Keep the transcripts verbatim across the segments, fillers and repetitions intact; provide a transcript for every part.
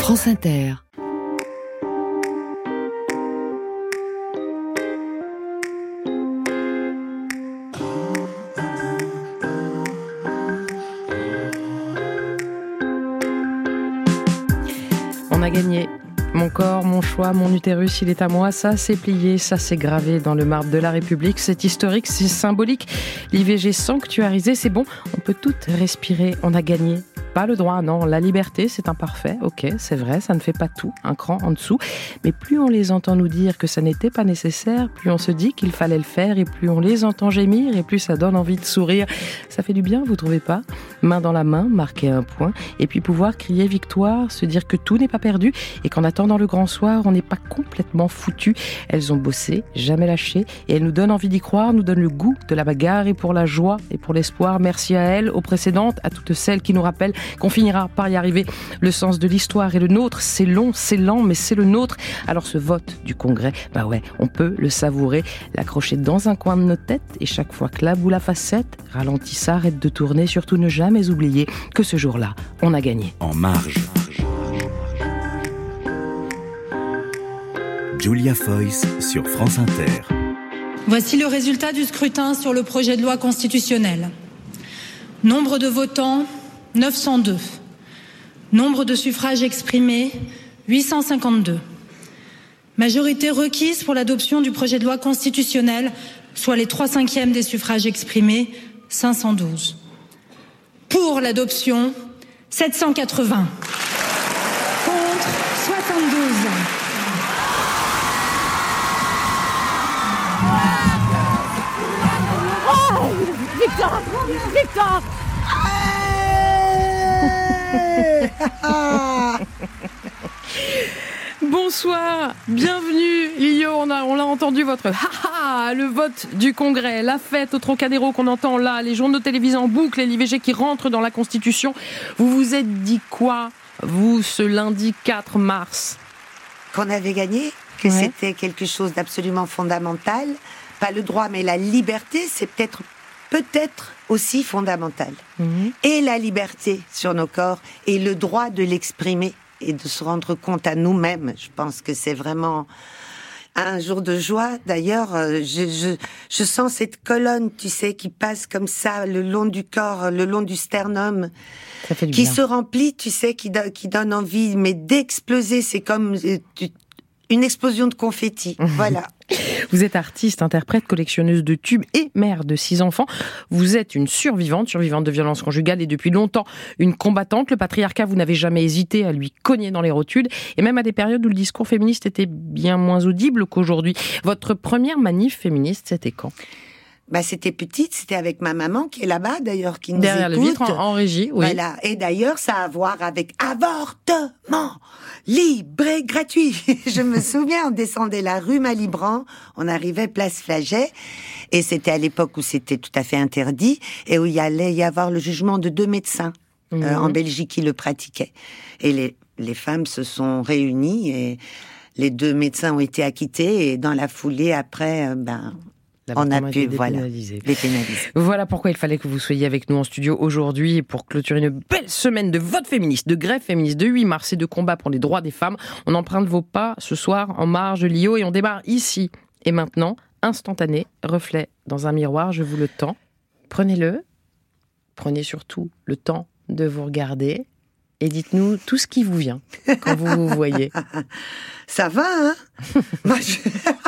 France Inter. On a gagné. Mon corps, mon choix, mon utérus, il est à moi. Ça, c'est plié, ça, c'est gravé dans le marbre de la République. C'est historique, c'est symbolique. L'I V G sanctuarisé, c'est bon. On peut tout respirer. On a gagné. Pas le droit, non. La liberté, c'est imparfait. Ok, c'est vrai, ça ne fait pas tout. Un cran en dessous. Mais plus on les entend nous dire que ça n'était pas nécessaire, plus on se dit qu'il fallait le faire, et plus on les entend gémir, et plus ça donne envie de sourire. Ça fait du bien, vous trouvez pas ? Main dans la main, marquer un point, et puis pouvoir crier victoire, se dire que tout n'est pas perdu, et qu'en attendant le grand soir, on n'est pas complètement foutu. Elles ont bossé, jamais lâché, et elles nous donnent envie d'y croire, nous donnent le goût de la bagarre, et pour la joie, et pour l'espoir. Merci à elles, aux précédentes, à toutes celles qui nous rappellent qu'on finira par y arriver. Le sens de l'histoire est le nôtre, c'est long, c'est lent, mais c'est le nôtre. Alors ce vote du Congrès, bah ouais, on peut le savourer, l'accrocher dans un coin de nos têtes, et chaque fois que la boule à facettes ralentit, arrête de tourner, surtout ne jamais oublier que ce jour-là, on a gagné. En marge. Julia Foyce sur France Inter. Voici le résultat du scrutin sur le projet de loi constitutionnelle. Nombre de votants, neuf cent deux. Nombre de suffrages exprimés, huit cent cinquante-deux. Majorité requise pour l'adoption du projet de loi constitutionnel, soit les trois cinquièmes des suffrages exprimés, cinq cent douze. Pour l'adoption, sept cent quatre-vingts. Contre, soixante-douze. Oh, victoire, victoire. Bonsoir, bienvenue Lio, on, a, on l'a entendu votre ha-ha, le vote du Congrès, la fête au Trocadéro qu'on entend là, les journaux télévisés en boucle et l'I V G qui rentre dans la Constitution. Vous vous êtes dit quoi, vous, ce lundi quatre mars ? Qu'on avait gagné, que ouais. C'était quelque chose d'absolument fondamental. Pas le droit, mais la liberté, c'est peut-être, peut-être aussi fondamental. Mmh. Et la liberté sur nos corps, et le droit de l'exprimer, et de se rendre compte à nous-mêmes. Je pense que c'est vraiment un jour de joie. D'ailleurs, je, je, je sens cette colonne, tu sais, qui passe comme ça, le long du corps, le long du sternum, ça fait du qui bien. Se remplit, tu sais, qui, do- qui donne envie, mais d'exploser. C'est comme tu, une explosion de confetti. Voilà. Vous êtes artiste, interprète, collectionneuse de tubes et mère de six enfants. Vous êtes une survivante, survivante de violences conjugales et depuis longtemps une combattante. Le patriarcat, vous n'avez jamais hésité à lui cogner dans les rotules et même à des périodes où le discours féministe était bien moins audible qu'aujourd'hui. Votre première manif féministe, c'était quand ? Bah, c'était petite, c'était avec ma maman qui est là-bas d'ailleurs, qui nous derrière écoute. le vitre en, en régie, oui. Voilà. Et d'ailleurs, ça a à voir avec avortement libre et gratuit. Je me souviens, on descendait la rue Malibran, on arrivait place Flaget, et c'était à l'époque où c'était tout à fait interdit et où il y allait y avoir le jugement de deux médecins mmh. euh, en Belgique qui le pratiquaient. Et les les femmes se sont réunies et les deux médecins ont été acquittés et dans la foulée après, euh, ben. On a pu, voilà, les pénaliser. Voilà pourquoi il fallait que vous soyez avec nous en studio aujourd'hui pour clôturer une belle semaine de vote féministe, de grève féministe, de huit mars et de combat pour les droits des femmes. On emprunte vos pas ce soir en marge de Lio et on démarre ici et maintenant, instantané, reflet dans un miroir, je vous le tends. Prenez-le, prenez surtout le temps de vous regarder et dites-nous tout ce qui vous vient quand vous vous voyez. Ça va, hein? Moi, je...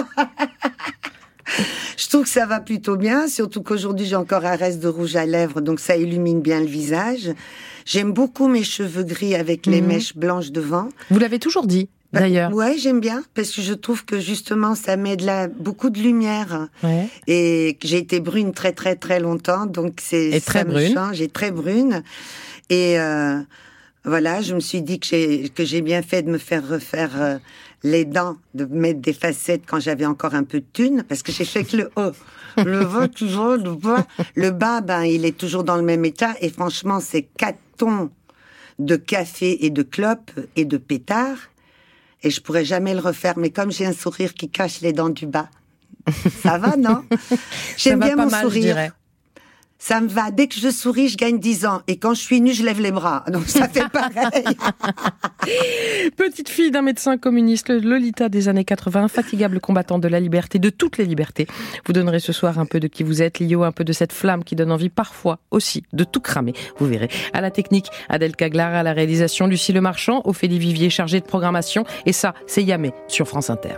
Je trouve que ça va plutôt bien, surtout qu'aujourd'hui j'ai encore un reste de rouge à lèvres, donc ça illumine bien le visage. J'aime beaucoup mes cheveux gris avec les mmh. mèches blanches devant. Vous l'avez toujours dit, d'ailleurs. Euh, ouais, j'aime bien, parce que je trouve que justement ça met de la, beaucoup de lumière. Ouais. Et que j'ai été brune très très très longtemps, donc c'est et ça très me brune. change. J'ai très brune. Et euh, voilà, je me suis dit que j'ai, que j'ai bien fait de me faire refaire... Euh, les dents, de mettre des facettes quand j'avais encore un peu de thunes, parce que j'ai fait que le haut. Le bas, toujours, le bas. Le bas, ben, il est toujours dans le même état, et franchement, c'est quatre tons de café et de clopes et de pétards, et je pourrais jamais le refaire, mais comme j'ai un sourire qui cache les dents du bas, ça va, non? J'aime ça va bien pas mon mal, sourire. Je dirais. Ça me va. Dès que je souris, je gagne dix ans. Et quand je suis nue, je lève les bras. Donc ça fait pareil. Petite fille d'un médecin communiste, Lolita des années quatre-vingts, infatigable combattante de la liberté, de toutes les libertés. Vous donnerez ce soir un peu de qui vous êtes, Lio, un peu de cette flamme qui donne envie parfois aussi de tout cramer. Vous verrez. À la technique, Adèle Caglar, à la réalisation, Lucie Lemarchand, Ophélie Vivier, chargée de programmation. Et ça, c'est Yamé sur France Inter.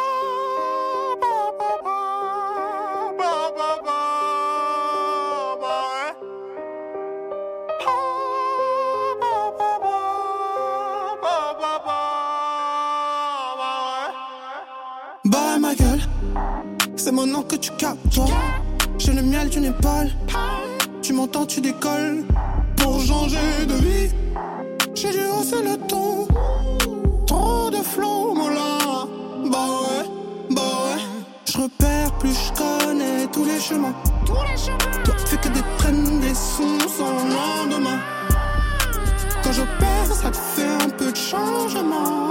Bah ma gueule, c'est mon nom que tu captes toi. J'ai le miel d'une épaule. Tu m'entends, tu décolles. Pour changer de vie, j'ai dû hausser le ton. Trop de flow, là. Bah ouais, bah ouais. Je repère plus je connais tous les chemins. Toi fais que des traînes, des sons sans lendemain. Quand j'opère, ça te fait un peu de changement.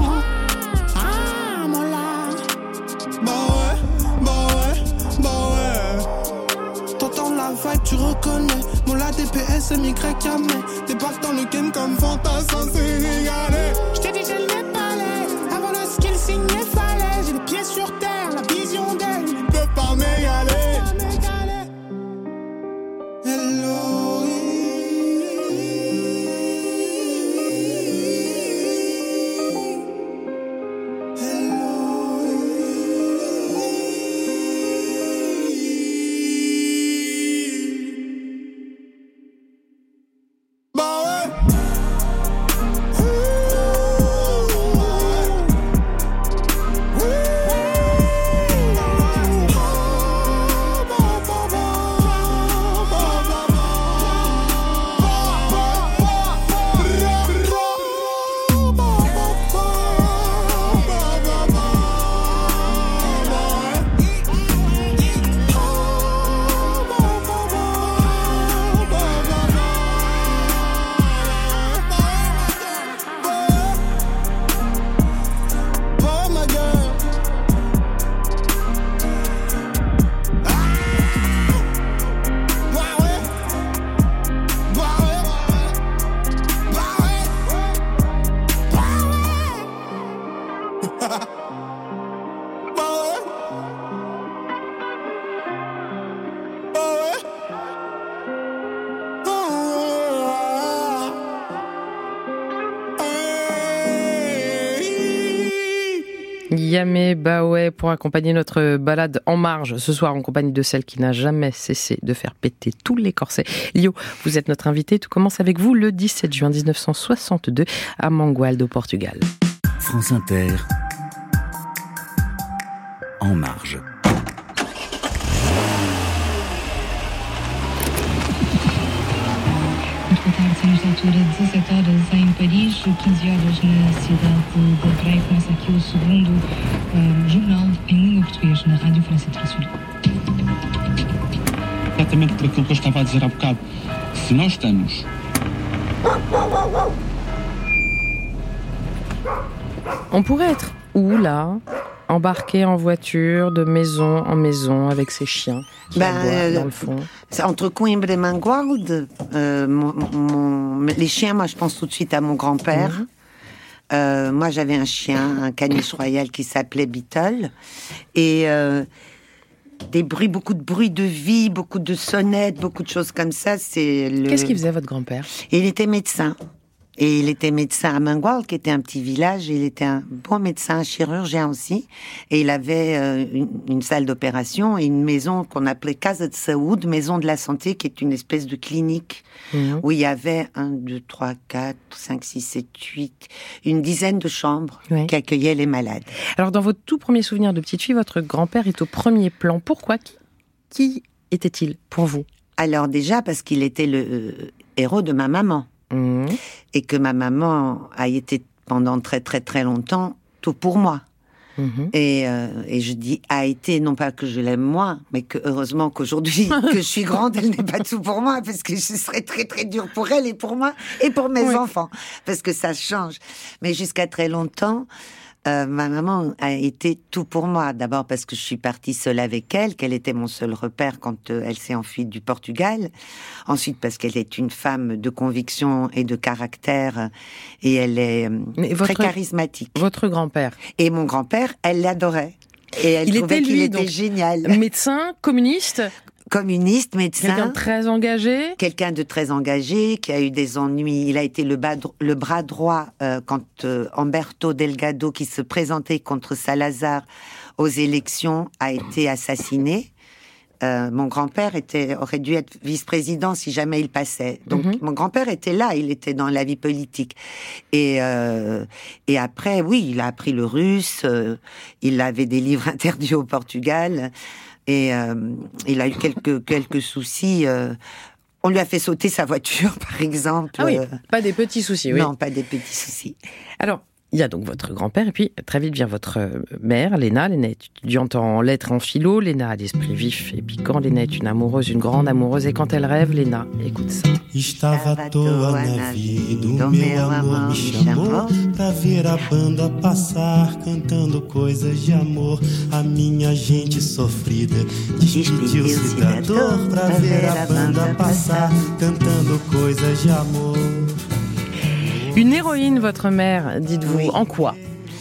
Bah ouais, bah ouais, bah ouais. T'entends la vibe, tu reconnais. Mon la D P S, M Y Yamé. Débarque dans le game comme fantassin sénégalais. J't'ai dit j'ai les palais. Avant le skill signé fallait. J'ai les pieds sur terre, la vision d'elle. Ils ne peuvent pas m'égaler. Hello. Yamé Baoué pour accompagner notre balade en marge ce soir en compagnie de celle qui n'a jamais cessé de faire péter tous les corsets. Lio, vous êtes notre invité. Tout commence avec vous le dix-sept juin mille neuf cent soixante-deux à Mangualde au Portugal. France Inter, en marge. Nesta altura, dezassete horas em Paris, quinze horas na cidade de Breil. Começa aqui o segundo uh, jornal em língua portuguesa na Rádio França Internacional. Exatamente por aquilo que eu estava a dizer há bocado. Se nós estamos... On pourrait être où, là, embarqué en voiture de maison en maison avec ses chiens qui ben, aboient dans le fond. C'est entre Coimbra et Mangualde. Euh, mon, mon, les chiens, moi, je pense tout de suite à mon grand-père. Mmh. Euh, moi, j'avais un chien, un caniche royal qui s'appelait Beetle. Et euh, des bruits, beaucoup de bruits de vie, beaucoup de sonnettes, beaucoup de choses comme ça. C'est le... Qu'est-ce qu'il faisait, votre grand-père ? Il était médecin. Et il était médecin à Mangualde, qui était un petit village. Et il était un bon médecin, un chirurgien aussi. Et il avait euh, une, une salle d'opération et une maison qu'on appelait Casa de Saúde, maison de la santé, qui est une espèce de clinique mmh. où il y avait un, deux, trois, quatre, cinq, six, sept, huit, une dizaine de chambres oui. qui accueillaient les malades. Alors, dans votre tout premier souvenir de petite fille, votre grand-père est au premier plan. Pourquoi ? Qui, qui était-il pour vous ? Alors déjà, parce qu'il était le euh, héros de ma maman. Mmh. Et que ma maman a été pendant très très très longtemps tout pour moi. Mmh. Et, euh, et je dis a été, non pas que je l'aime moins, mais que heureusement qu'aujourd'hui que je suis grande, elle n'est pas tout pour moi, parce que ce serait très très dur pour elle et pour moi et pour mes oui. enfants, parce que ça change. Mais jusqu'à très longtemps, Euh, ma maman a été tout pour moi. D'abord parce que je suis partie seule avec elle, qu'elle était mon seul repère quand euh, elle s'est enfuie du Portugal. Ensuite parce qu'elle est une femme de conviction et de caractère et elle est euh, votre, très charismatique. Votre grand-père. Et mon grand-père, elle l'adorait. Et elle il trouvait était, lui, qu'il était donc, génial. Médecin, communiste. Communiste, médecin. Quelqu'un de très engagé. Quelqu'un de très engagé, qui a eu des ennuis. Il a été le, bas, le bras droit euh, quand euh, Humberto Delgado, qui se présentait contre Salazar aux élections, a été assassiné. Euh, mon grand-père était, aurait dû être vice-président si jamais il passait. Donc, mm-hmm. mon grand-père était là, il était dans la vie politique. Et, euh, et après, oui, il a appris le russe, euh, il avait des livres interdits au Portugal. Et euh, il a eu quelques, quelques soucis. Euh, on lui a fait sauter sa voiture, par exemple. Ah oui, pas des petits soucis, oui. Non, pas des petits soucis. Alors, il y a donc votre grand-père, et puis très vite vient votre mère, Léna. Léna est étudiante en lettres et en philo. Léna a l'esprit vif et piquant. Léna est une amoureuse, une grande amoureuse. Et quand elle rêve, Léna, écoute ça. Estava à toa na vida, o meu amor me chamou pra ver a banda passar, cantando coisas de amor. A minha gente sofrida despediu-se da dor pra ver a banda passar, cantando coisas de amor. Une héroïne, votre mère, dites-vous, oui. En quoi ?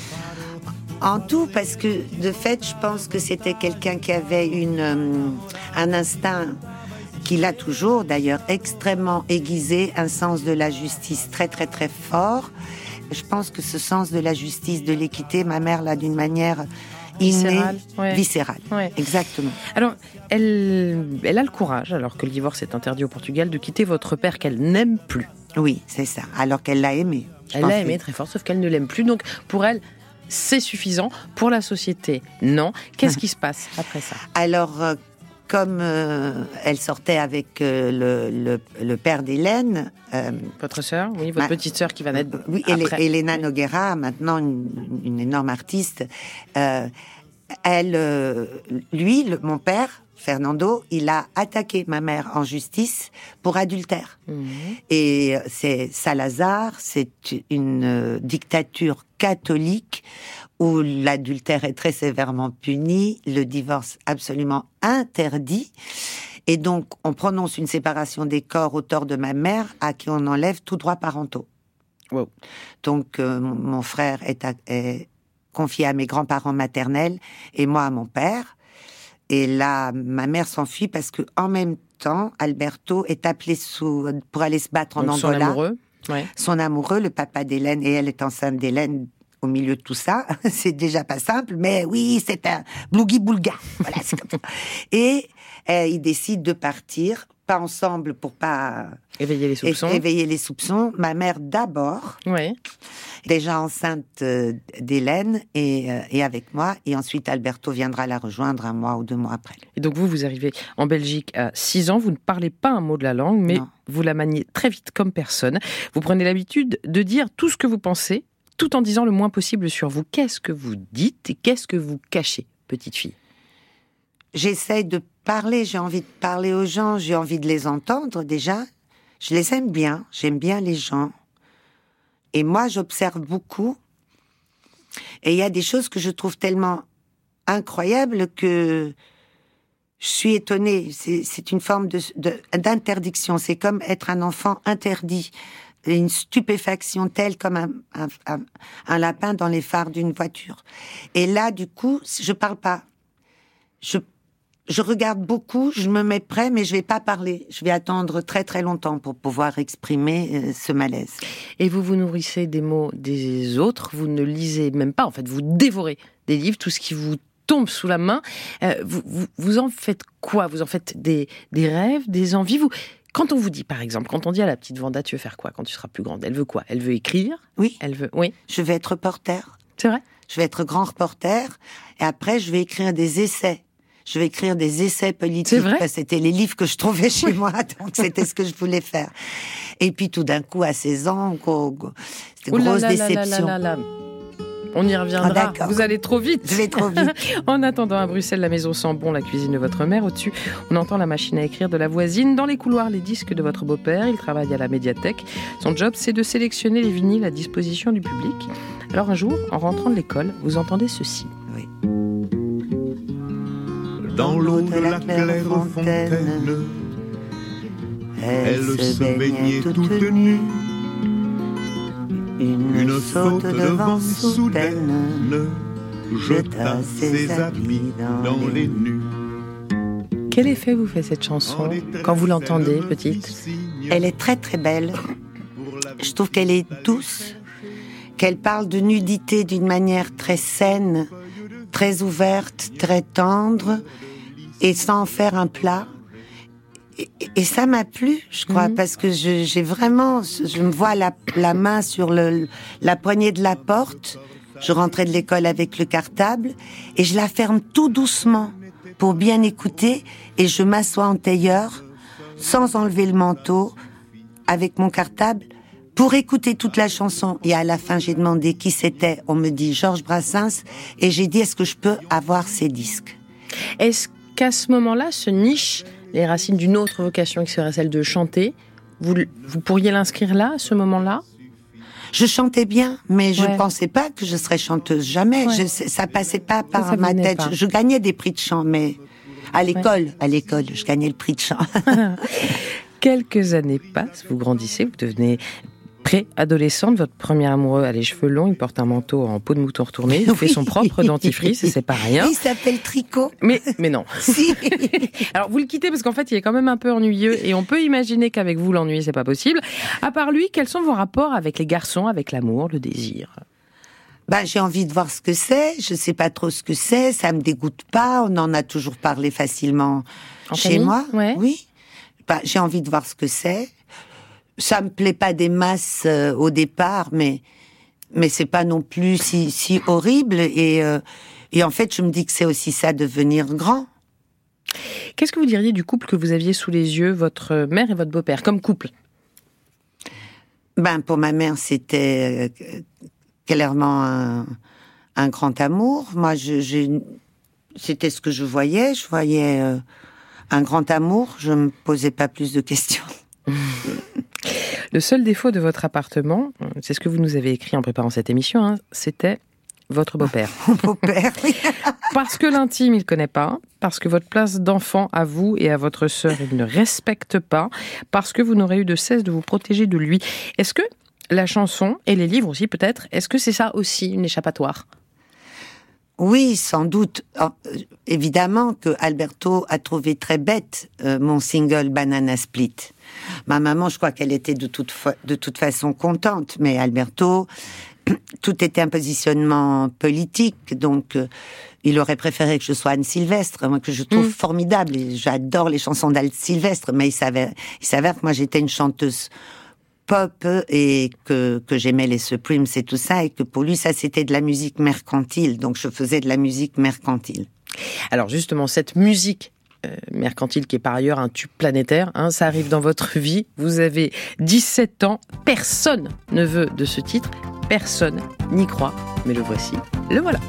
En tout, parce que de fait, je pense que c'était quelqu'un qui avait une, euh, un instinct, qu'il a toujours d'ailleurs, extrêmement aiguisé, un sens de la justice très très très fort. Je pense que ce sens de la justice, de l'équité, ma mère l'a d'une manière innée, viscérale, ouais. viscérale. Ouais. Exactement. Alors, elle, elle a le courage, alors que le divorce est interdit au Portugal, de quitter votre père qu'elle n'aime plus. Oui, c'est ça, alors qu'elle l'a aimé. Elle l'a aimé très fort, sauf qu'elle ne l'aime plus. Donc, pour elle, c'est suffisant. Pour la société, non. Qu'est-ce qui se passe après ça ? Alors, euh, comme euh, elle sortait avec euh, le, le, le père d'Hélène... Euh, votre sœur, oui, votre ma, petite sœur qui va naître oui, après. Elena Nogueira, maintenant une, une énorme artiste. Euh, elle, euh, lui, le, mon père... Fernando, il a attaqué ma mère en justice pour adultère. Mmh. Et c'est Salazar, c'est une euh, dictature catholique où l'adultère est très sévèrement puni, le divorce absolument interdit. Et donc, on prononce une séparation des corps au tort de ma mère à qui on enlève tous droits parentaux. Wow. Donc, euh, mon, mon frère est, à, est confié à mes grands-parents maternels et moi à mon père. Et là, ma mère s'enfuit parce que en même temps, Alberto est appelé sous, pour aller se battre en Donc Angola. Son amoureux, ouais. Son amoureux, le papa d'Hélène, et elle est enceinte d'Hélène au milieu de tout ça. C'est déjà pas simple, mais oui, c'est un blougi-boulga. Voilà, c'est comme ça. Et euh, ils décident de partir, pas ensemble pour pas éveiller les soupçons. Éveiller les soupçons. Ma mère d'abord. Oui. Déjà enceinte euh, d'Hélène et, euh, et avec moi. Et ensuite, Alberto viendra la rejoindre un mois ou deux mois après. Et donc vous, vous arrivez en Belgique à six ans. Vous ne parlez pas un mot de la langue, mais non. Vous la maniez très vite comme personne. Vous prenez l'habitude de dire tout ce que vous pensez, tout en disant le moins possible sur vous. Qu'est-ce que vous dites et qu'est-ce que vous cachez, petite fille ? J'essaie de parler, j'ai envie de parler aux gens, j'ai envie de les entendre déjà. Je les aime bien, j'aime bien les gens. Et moi, j'observe beaucoup. Et il y a des choses que je trouve tellement incroyables que je suis étonnée. C'est, c'est une forme de, de, d'interdiction. C'est comme être un enfant interdit. Une stupéfaction telle comme un, un, un, un lapin dans les phares d'une voiture. Et là, du coup, je parle pas. Je Je regarde beaucoup, je me mets prêt, mais je vais pas parler. Je vais attendre très très longtemps pour pouvoir exprimer euh, ce malaise. Et vous vous nourrissez des mots des autres, vous ne lisez même pas, en fait, vous dévorez des livres, tout ce qui vous tombe sous la main. Euh, vous, vous, vous en faites quoi ? Vous en faites des, des rêves, des envies vous, Quand on vous dit, par exemple, quand on dit à la petite Vanda, tu veux faire quoi quand tu seras plus grande ? Elle veut quoi ? Elle veut écrire ? Oui. Elle veut, oui. Je vais être reporter. C'est vrai ? Je vais être grand reporter, et après je vais écrire des essais. Je vais écrire des essais politiques. C'est vrai ? C'était les livres que je trouvais chez moi, donc c'était ce que je voulais faire. Et puis tout d'un coup, à seize ans, c'était Ouh grosse là là déception. là là là là. On y reviendra. Ah, vous allez trop vite. Je vais trop vite. En attendant, à Bruxelles, la maison sent bon la cuisine de votre mère. Au-dessus, on entend la machine à écrire de la voisine. Dans les couloirs, les disques de votre beau-père. Il travaille à la médiathèque. Son job, c'est de sélectionner les vinyles à disposition du public. Alors un jour, en rentrant de l'école, vous entendez ceci. Oui. Dans l'eau de la claire fontaine, elle se baignait toute nue. Une, Une saute saute de de vent vent soudaine soudaine jeta ses habits dans les nues. Quel effet vous fait cette chanson quand vous l'entendez, petite ? Elle est très très belle. Je trouve qu'elle est douce, qu'elle parle de nudité d'une manière très saine, très ouverte, très tendre, et sans en faire un plat. Et, et ça m'a plu, je crois, mmh. parce que je, j'ai vraiment, je me vois la, la main sur le, la poignée de la porte. Je rentrais de l'école avec le cartable et je la ferme tout doucement pour bien écouter, et je m'assois en tailleur, sans enlever le manteau, avec mon cartable, pour écouter toute la chanson. Et à la fin, j'ai demandé qui c'était. On me dit Georges Brassens, et j'ai dit, est-ce que je peux avoir ces disques ? Est-ce qu'à ce moment-là, se niche les racines d'une autre vocation qui serait celle de chanter ? Vous, vous pourriez l'inscrire là, à ce moment-là ? Je chantais bien, mais je ne ouais. pensais pas que je serais chanteuse. Jamais. Ouais. Je, ça passait pas par ça, ça ma tête. pas. Je, je gagnais des prix de chant, mais à l'école, ouais. à l'école, je gagnais le prix de chant. Quelques années passent, vous grandissez, vous devenez pré-adolescente, votre premier amoureux a les cheveux longs, il porte un manteau en peau de mouton retourné, il oui. fait son propre dentifrice, et c'est pas rien. Il s'appelle Tricot. Mais, mais non. Si. Alors vous le quittez parce qu'en fait il est quand même un peu ennuyeux, et on peut imaginer qu'avec vous l'ennui c'est pas possible. À part lui, quels sont vos rapports avec les garçons, avec l'amour, le désir ? Ben, j'ai envie de voir ce que c'est, je sais pas trop ce que c'est, ça me dégoûte pas, on en a toujours parlé facilement en chez famille, moi. Ouais. Oui. Ben, j'ai envie de voir ce que c'est. Ça me plaît pas des masses euh, au départ, mais mais c'est pas non plus si si horrible, et euh, et en fait je me dis que c'est aussi ça, devenir grand. Qu'est-ce que vous diriez du couple que vous aviez sous les yeux, votre mère et votre beau-père, comme couple ? Ben pour ma mère c'était euh, clairement un un grand amour. Moi je j'ai c'était ce que je voyais, je voyais euh, un grand amour. Je me posais pas plus de questions. Le seul défaut de votre appartement, c'est ce que vous nous avez écrit en préparant cette émission, hein, c'était votre beau-père. Mon beau-père, oui. Parce que l'intime, il ne connaît pas, parce que votre place d'enfant à vous et à votre sœur, il ne respecte pas, parce que vous n'aurez eu de cesse de vous protéger de lui. Est-ce que la chanson, et les livres aussi peut-être, est-ce que c'est ça aussi, une échappatoire ? Oui, sans doute. Oh, évidemment que Alberto a trouvé très bête euh, mon single Banana Split. Ma maman, je crois qu'elle était de toute, fa- de toute façon contente, mais Alberto, tout était un positionnement politique, donc euh, il aurait préféré que je sois Anne Sylvestre, moi que je trouve mmh. formidable, et j'adore les chansons d'Anne Sylvestre, mais il s'avère, il s'avère que moi j'étais une chanteuse pop, et que, que j'aimais les Supremes et tout ça, et que pour lui ça c'était de la musique mercantile, donc je faisais de la musique mercantile. Alors justement, cette musique euh, mercantile qui est par ailleurs un tube planétaire, hein, ça arrive dans votre vie, vous avez dix-sept ans, personne ne veut de ce titre, personne n'y croit, mais le voici, le voilà.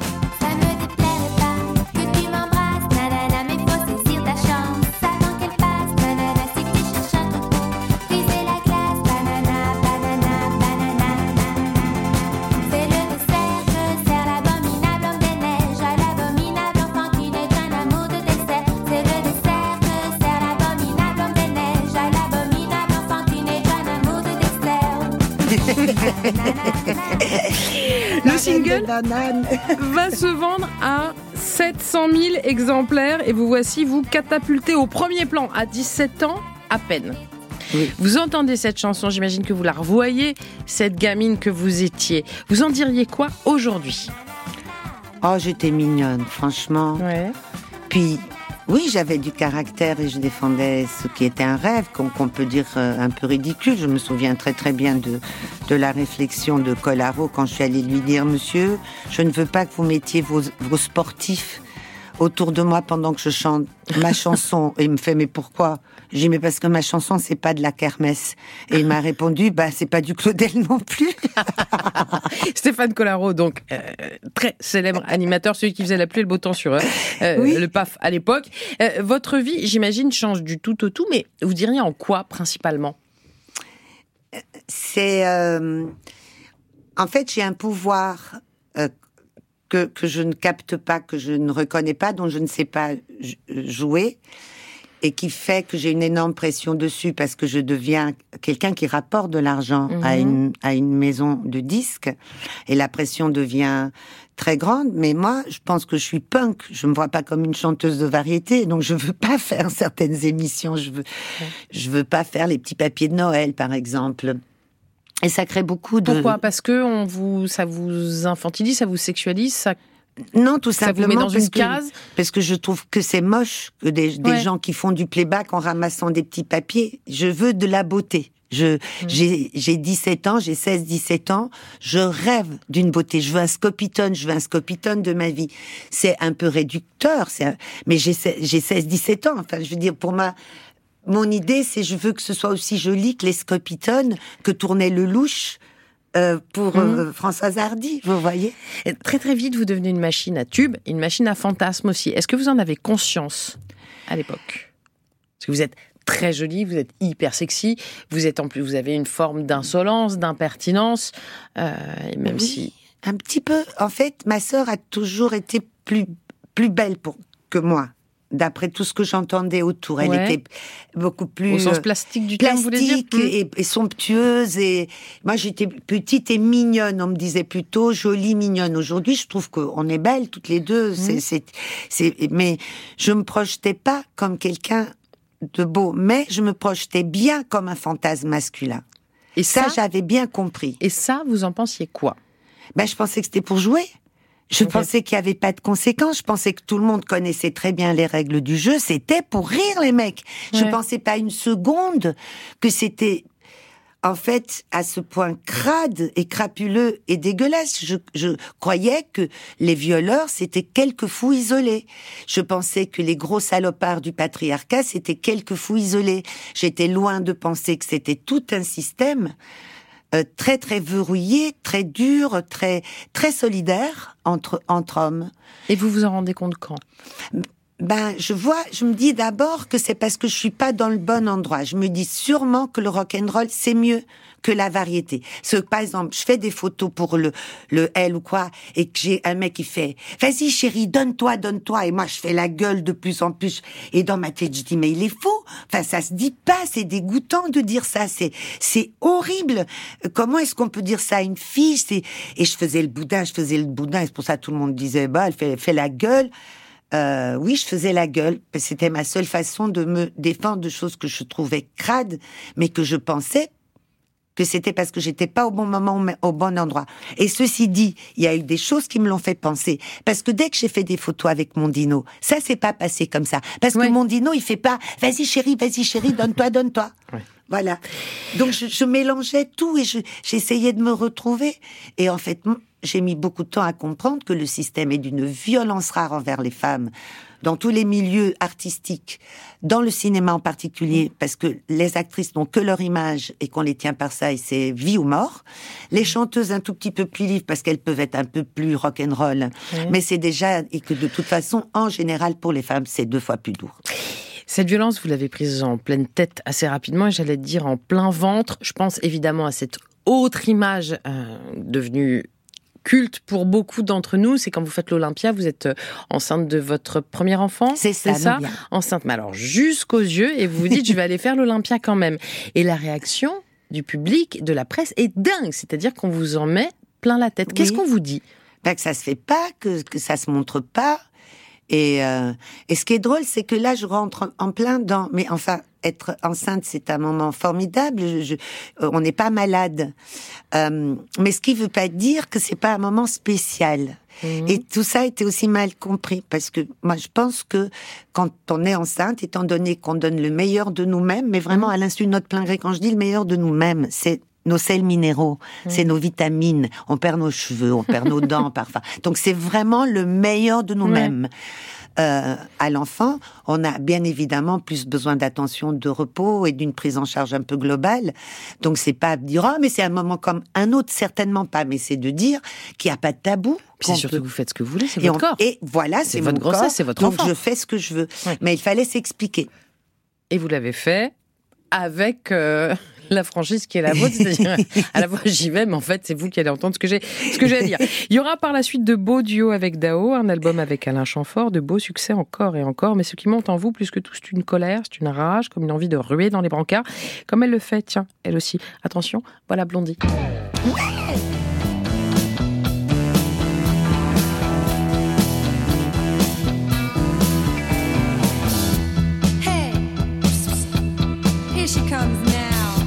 Le single va se vendre à sept cent mille exemplaires et vous voici, vous catapulté au premier plan à dix-sept ans à peine. Oui. Vous entendez cette chanson, j'imagine que vous la revoyez, cette gamine que vous étiez. Vous en diriez quoi aujourd'hui ? Oh, j'étais mignonne, franchement. Ouais. Puis, oui, j'avais du caractère et je défendais ce qui était un rêve, qu'on, qu'on peut dire un peu ridicule. Je me souviens très très bien de, de la réflexion de Collaro quand je suis allée lui dire « Monsieur, je ne veux pas que vous mettiez vos, vos sportifs autour de moi pendant que je chante ma chanson. Et il me fait, mais pourquoi? J'ai dit, mais parce que ma chanson, c'est pas de la kermesse. Et il m'a répondu, bah, c'est pas du Claudel non plus. Stéphane Collaro, donc, euh, très célèbre animateur, celui qui faisait la pluie et le beau temps sur eux, euh, oui. le P A F à l'époque. Euh, votre vie, j'imagine, change du tout au tout, mais vous diriez en quoi, principalement? C'est... Euh... En fait, j'ai un pouvoir euh, que, que je ne capte pas, que je ne reconnais pas, dont je ne sais pas jouer, et qui fait que j'ai une énorme pression dessus, parce que je deviens quelqu'un qui rapporte de l'argent mmh. à, une, à une maison de disques, et la pression devient très grande. Mais moi, je pense que je suis punk, je me vois pas comme une chanteuse de variété, donc je veux pas faire certaines émissions, je veux, mmh. je veux pas faire les petits papiers de Noël, par exemple. Et ça crée beaucoup de... Pourquoi? Parce que on vous, ça vous infantilise, ça vous sexualise, ça... Non, tout simplement ça vous met dans parce une que, case. Parce que je trouve que c'est moche que des, des ouais. gens qui font du playback en ramassant des petits papiers. Je veux de la beauté. Je, mmh. j'ai, j'ai dix-sept ans, j'ai seize dix-sept ans, je rêve d'une beauté. Je veux un scopitone, je veux un scopitone de ma vie. C'est un peu réducteur, c'est un... mais j'ai, j'ai seize dix-sept ans. Enfin, je veux dire, pour ma... Mon idée, c'est je veux que ce soit aussi joli que les scopitones que tournait Lelouch euh, pour mmh. euh, Françoise Hardy, vous voyez. Et très très vite, vous devenez une machine à tubes, une machine à fantasmes aussi. Est-ce que vous en avez conscience à l'époque? Parce que vous êtes très jolie, vous êtes hyper sexy, vous êtes en plus, vous avez une forme d'insolence, d'impertinence, euh, et même oui, si un petit peu. En fait, ma sœur a toujours été plus plus belle pour que moi. D'après tout ce que j'entendais autour, elle ouais. était beaucoup plus... Au sens plastique du terme, vous voulez dire ? et, et somptueuse. Et moi, j'étais petite et mignonne. On me disait plutôt jolie, mignonne. Aujourd'hui, je trouve qu'on est belles toutes les deux. Mmh. C'est, c'est, c'est, mais je me projetais pas comme quelqu'un de beau. Mais je me projetais bien comme un fantasme masculin. Et ça, ça j'avais bien compris. Et ça, vous en pensiez quoi ? Ben, je pensais que c'était pour jouer. Je okay. pensais qu'il n'y avait pas de conséquences. Je pensais que tout le monde connaissait très bien les règles du jeu. C'était pour rire, les mecs. Ouais. Je pensais pas une seconde que c'était, en fait, à ce point crade et crapuleux et dégueulasse. Je, je croyais que les violeurs, c'était quelques fous isolés. Je pensais que les gros salopards du patriarcat, c'était quelques fous isolés. J'étais loin de penser que c'était tout un système Euh, très très verrouillé, très dur, très très solidaire entre entre hommes. Et vous vous en rendez compte quand ? Ben, je vois, je me dis d'abord que c'est parce que je suis pas dans le bon endroit. Je me dis sûrement que le rock'n'roll c'est mieux que la variété. Ce, par exemple, je fais des photos pour le le L ou quoi, et que j'ai un mec qui fait « Vas-y chérie, donne-toi, donne-toi », et moi je fais la gueule de plus en plus, et dans ma tête je dis « Mais il est faux !» Enfin, ça se dit pas, c'est dégoûtant de dire ça, c'est c'est horrible. Comment est-ce qu'on peut dire ça à une fille ? C'est... Et je faisais le boudin, je faisais le boudin, et c'est pour ça que tout le monde disait « Bah, elle fait, elle fait la gueule ». Euh, oui, je faisais la gueule. C'était ma seule façon de me défendre de choses que je trouvais crades, mais que je pensais que c'était parce que j'étais pas au bon moment, au bon endroit. Et ceci dit, il y a eu des choses qui me l'ont fait penser. Parce que dès que j'ai fait des photos avec Mondino, ça s'est pas passé comme ça. Parce ouais. que Mondino, il fait pas « Vas-y chérie, vas-y chérie, donne-toi, donne-toi ouais. ». Voilà. Donc je, je mélangeais tout et je, j'essayais de me retrouver. Et en fait, j'ai mis beaucoup de temps à comprendre que le système est d'une violence rare envers les femmes, dans tous les milieux artistiques, dans le cinéma en particulier, parce que les actrices n'ont que leur image et qu'on les tient par ça et c'est vie ou mort. Les chanteuses un tout petit peu plus libres parce qu'elles peuvent être un peu plus rock'n'roll, oui. mais c'est déjà, et que de toute façon, en général, pour les femmes, c'est deux fois plus lourd. Cette violence, vous l'avez prise en pleine tête assez rapidement, et j'allais dire en plein ventre. Je pense évidemment à cette autre image euh, devenue culte pour beaucoup d'entre nous, c'est quand vous faites l'Olympia, vous êtes enceinte de votre premier enfant. C'est ça, c'est ça enceinte, mais alors jusqu'aux yeux, et vous vous dites, je vais aller faire l'Olympia quand même. Et la réaction du public, de la presse, est dingue, c'est-à-dire qu'on vous en met plein la tête. Qu'est-ce oui. qu'on vous dit ? Ben, que ça se fait pas, que, que ça se montre pas. Et, euh, et ce qui est drôle, c'est que là, je rentre en plein dans... Mais enfin, être enceinte, c'est un moment formidable. Je, je, on n'est pas malade. Euh, mais ce qui veut pas dire que c'est pas un moment spécial. Mmh. Et tout ça a été aussi mal compris. Parce que moi, je pense que quand on est enceinte, étant donné qu'on donne le meilleur de nous-mêmes, mais vraiment mmh. à l'insu de notre plein gré, quand je dis le meilleur de nous-mêmes, c'est nos sels minéraux, mmh. c'est nos vitamines, on perd nos cheveux, on perd nos dents parfois. Donc c'est vraiment le meilleur de nous-mêmes. euh, à l'enfant, on a bien évidemment plus besoin d'attention, de repos et d'une prise en charge un peu globale. Donc c'est pas dire oh mais c'est un moment comme un autre, certainement pas, mais c'est de dire qu'il n'y a pas de tabou. Puis c'est surtout que vous faites ce que vous voulez, c'est et votre on, corps. Et voilà, c'est, c'est mon votre grossesse, corps, c'est votre donc enfant. je fais ce que je veux. Oui. Mais il fallait s'expliquer. Et vous l'avez fait avec euh, la franchise qui est la vôtre, c'est-à-dire à la fois j'y vais, mais en fait c'est vous qui allez entendre ce que j'ai, ce que j'ai à dire. Il y aura par la suite de beaux duos avec Dao, un album avec Alain Chamfort, de beaux succès encore et encore, mais ce qui monte en vous plus que tout, c'est une colère, c'est une rage, comme une envie de ruer dans les brancards, comme elle le fait, tiens, elle aussi. Attention, voilà Blondie. Ouais. She comes now.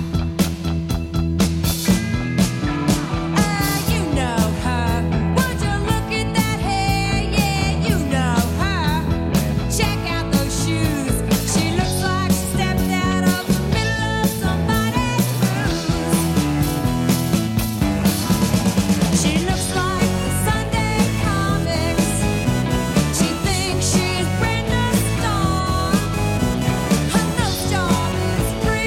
Ah, you know her. Would you look at that hair? Yeah, you know her. Check out those shoes. She looks like she stepped out of the middle of somebody's cruise. She looks like the Sunday comics. She thinks she's Brenda Starr. Her nose job is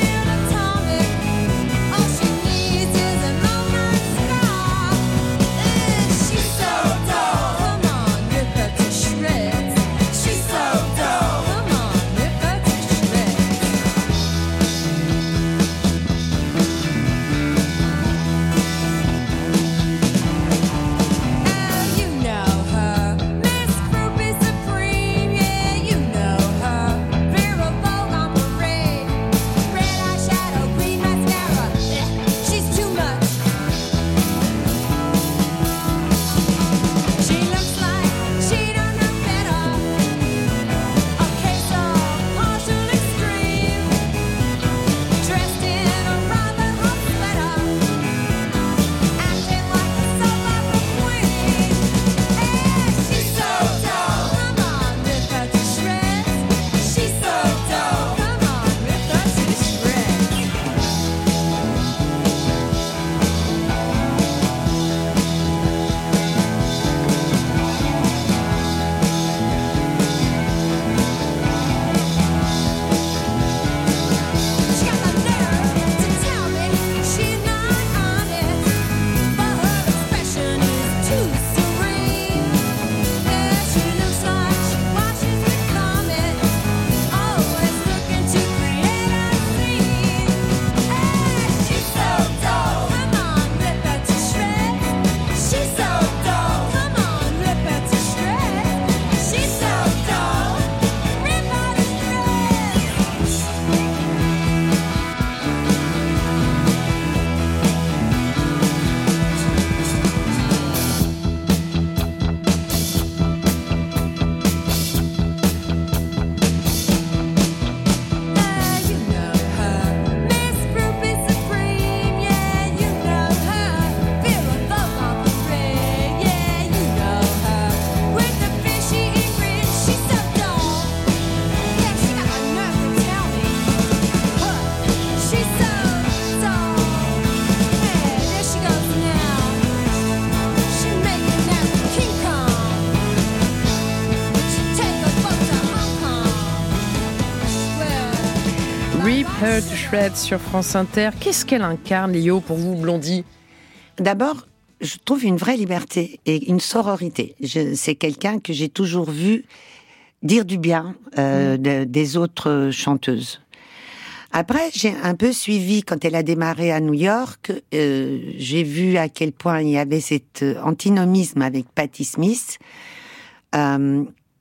Rip Her to Shreds sur France Inter. Qu'est-ce qu'elle incarne, Lio, pour vous, Blondie ? D'abord, je trouve une vraie liberté et une sororité. Je, c'est quelqu'un que j'ai toujours vu dire du bien euh, de, des autres chanteuses. Après, j'ai un peu suivi, quand elle a démarré à New York, euh, j'ai vu à quel point il y avait cet antinomisme avec Patti Smith. Euh,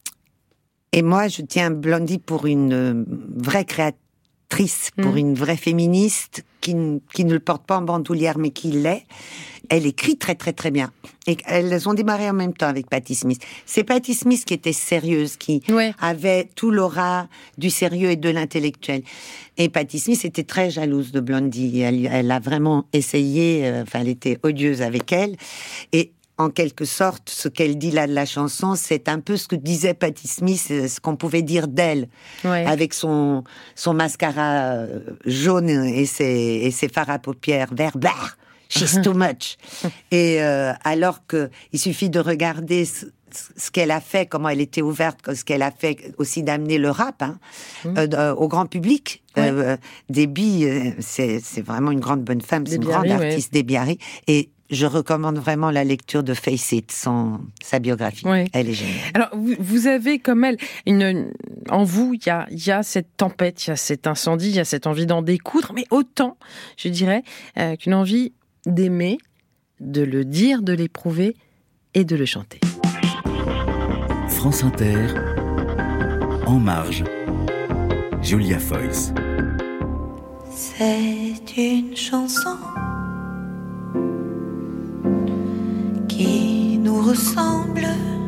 et moi, je tiens Blondie pour une vraie créatrice, pour mmh. une vraie féministe qui, qui ne le porte pas en bandoulière, mais qui l'est. Elle écrit très très très bien. Et elles ont démarré en même temps avec Patti Smith. C'est Patti Smith qui était sérieuse, qui ouais. avait tout l'aura du sérieux et de l'intellectuel. Et Patti Smith était très jalouse de Blondie. Elle, elle a vraiment essayé, euh, enfin elle était odieuse avec elle. Et en quelque sorte, ce qu'elle dit là de la chanson, c'est un peu ce que disait Patti Smith, ce qu'on pouvait dire d'elle, ouais. avec son, son mascara jaune et ses, et ses fards à paupières verts. Bah, She's too much. Et euh, alors que il suffit de regarder ce, ce qu'elle a fait, comment elle était ouverte, ce qu'elle a fait aussi d'amener le rap hein, mmh. euh, au grand public. Ouais. Euh, Déby, euh, c'est, c'est vraiment une grande bonne femme, c'est une grande artiste, ouais. Déby Harry. Et je recommande vraiment la lecture de Face It, son, sa biographie. Oui. Elle est géniale. Alors, vous, vous avez comme elle, une, en vous, il y a, y a cette tempête, il y a cet incendie, il y a cette envie d'en découdre, mais autant, je dirais, euh, qu'une envie d'aimer, de le dire, de l'éprouver et de le chanter. France Inter, En Marge, Julia Foyce. C'est une chanson qui nous ressemble.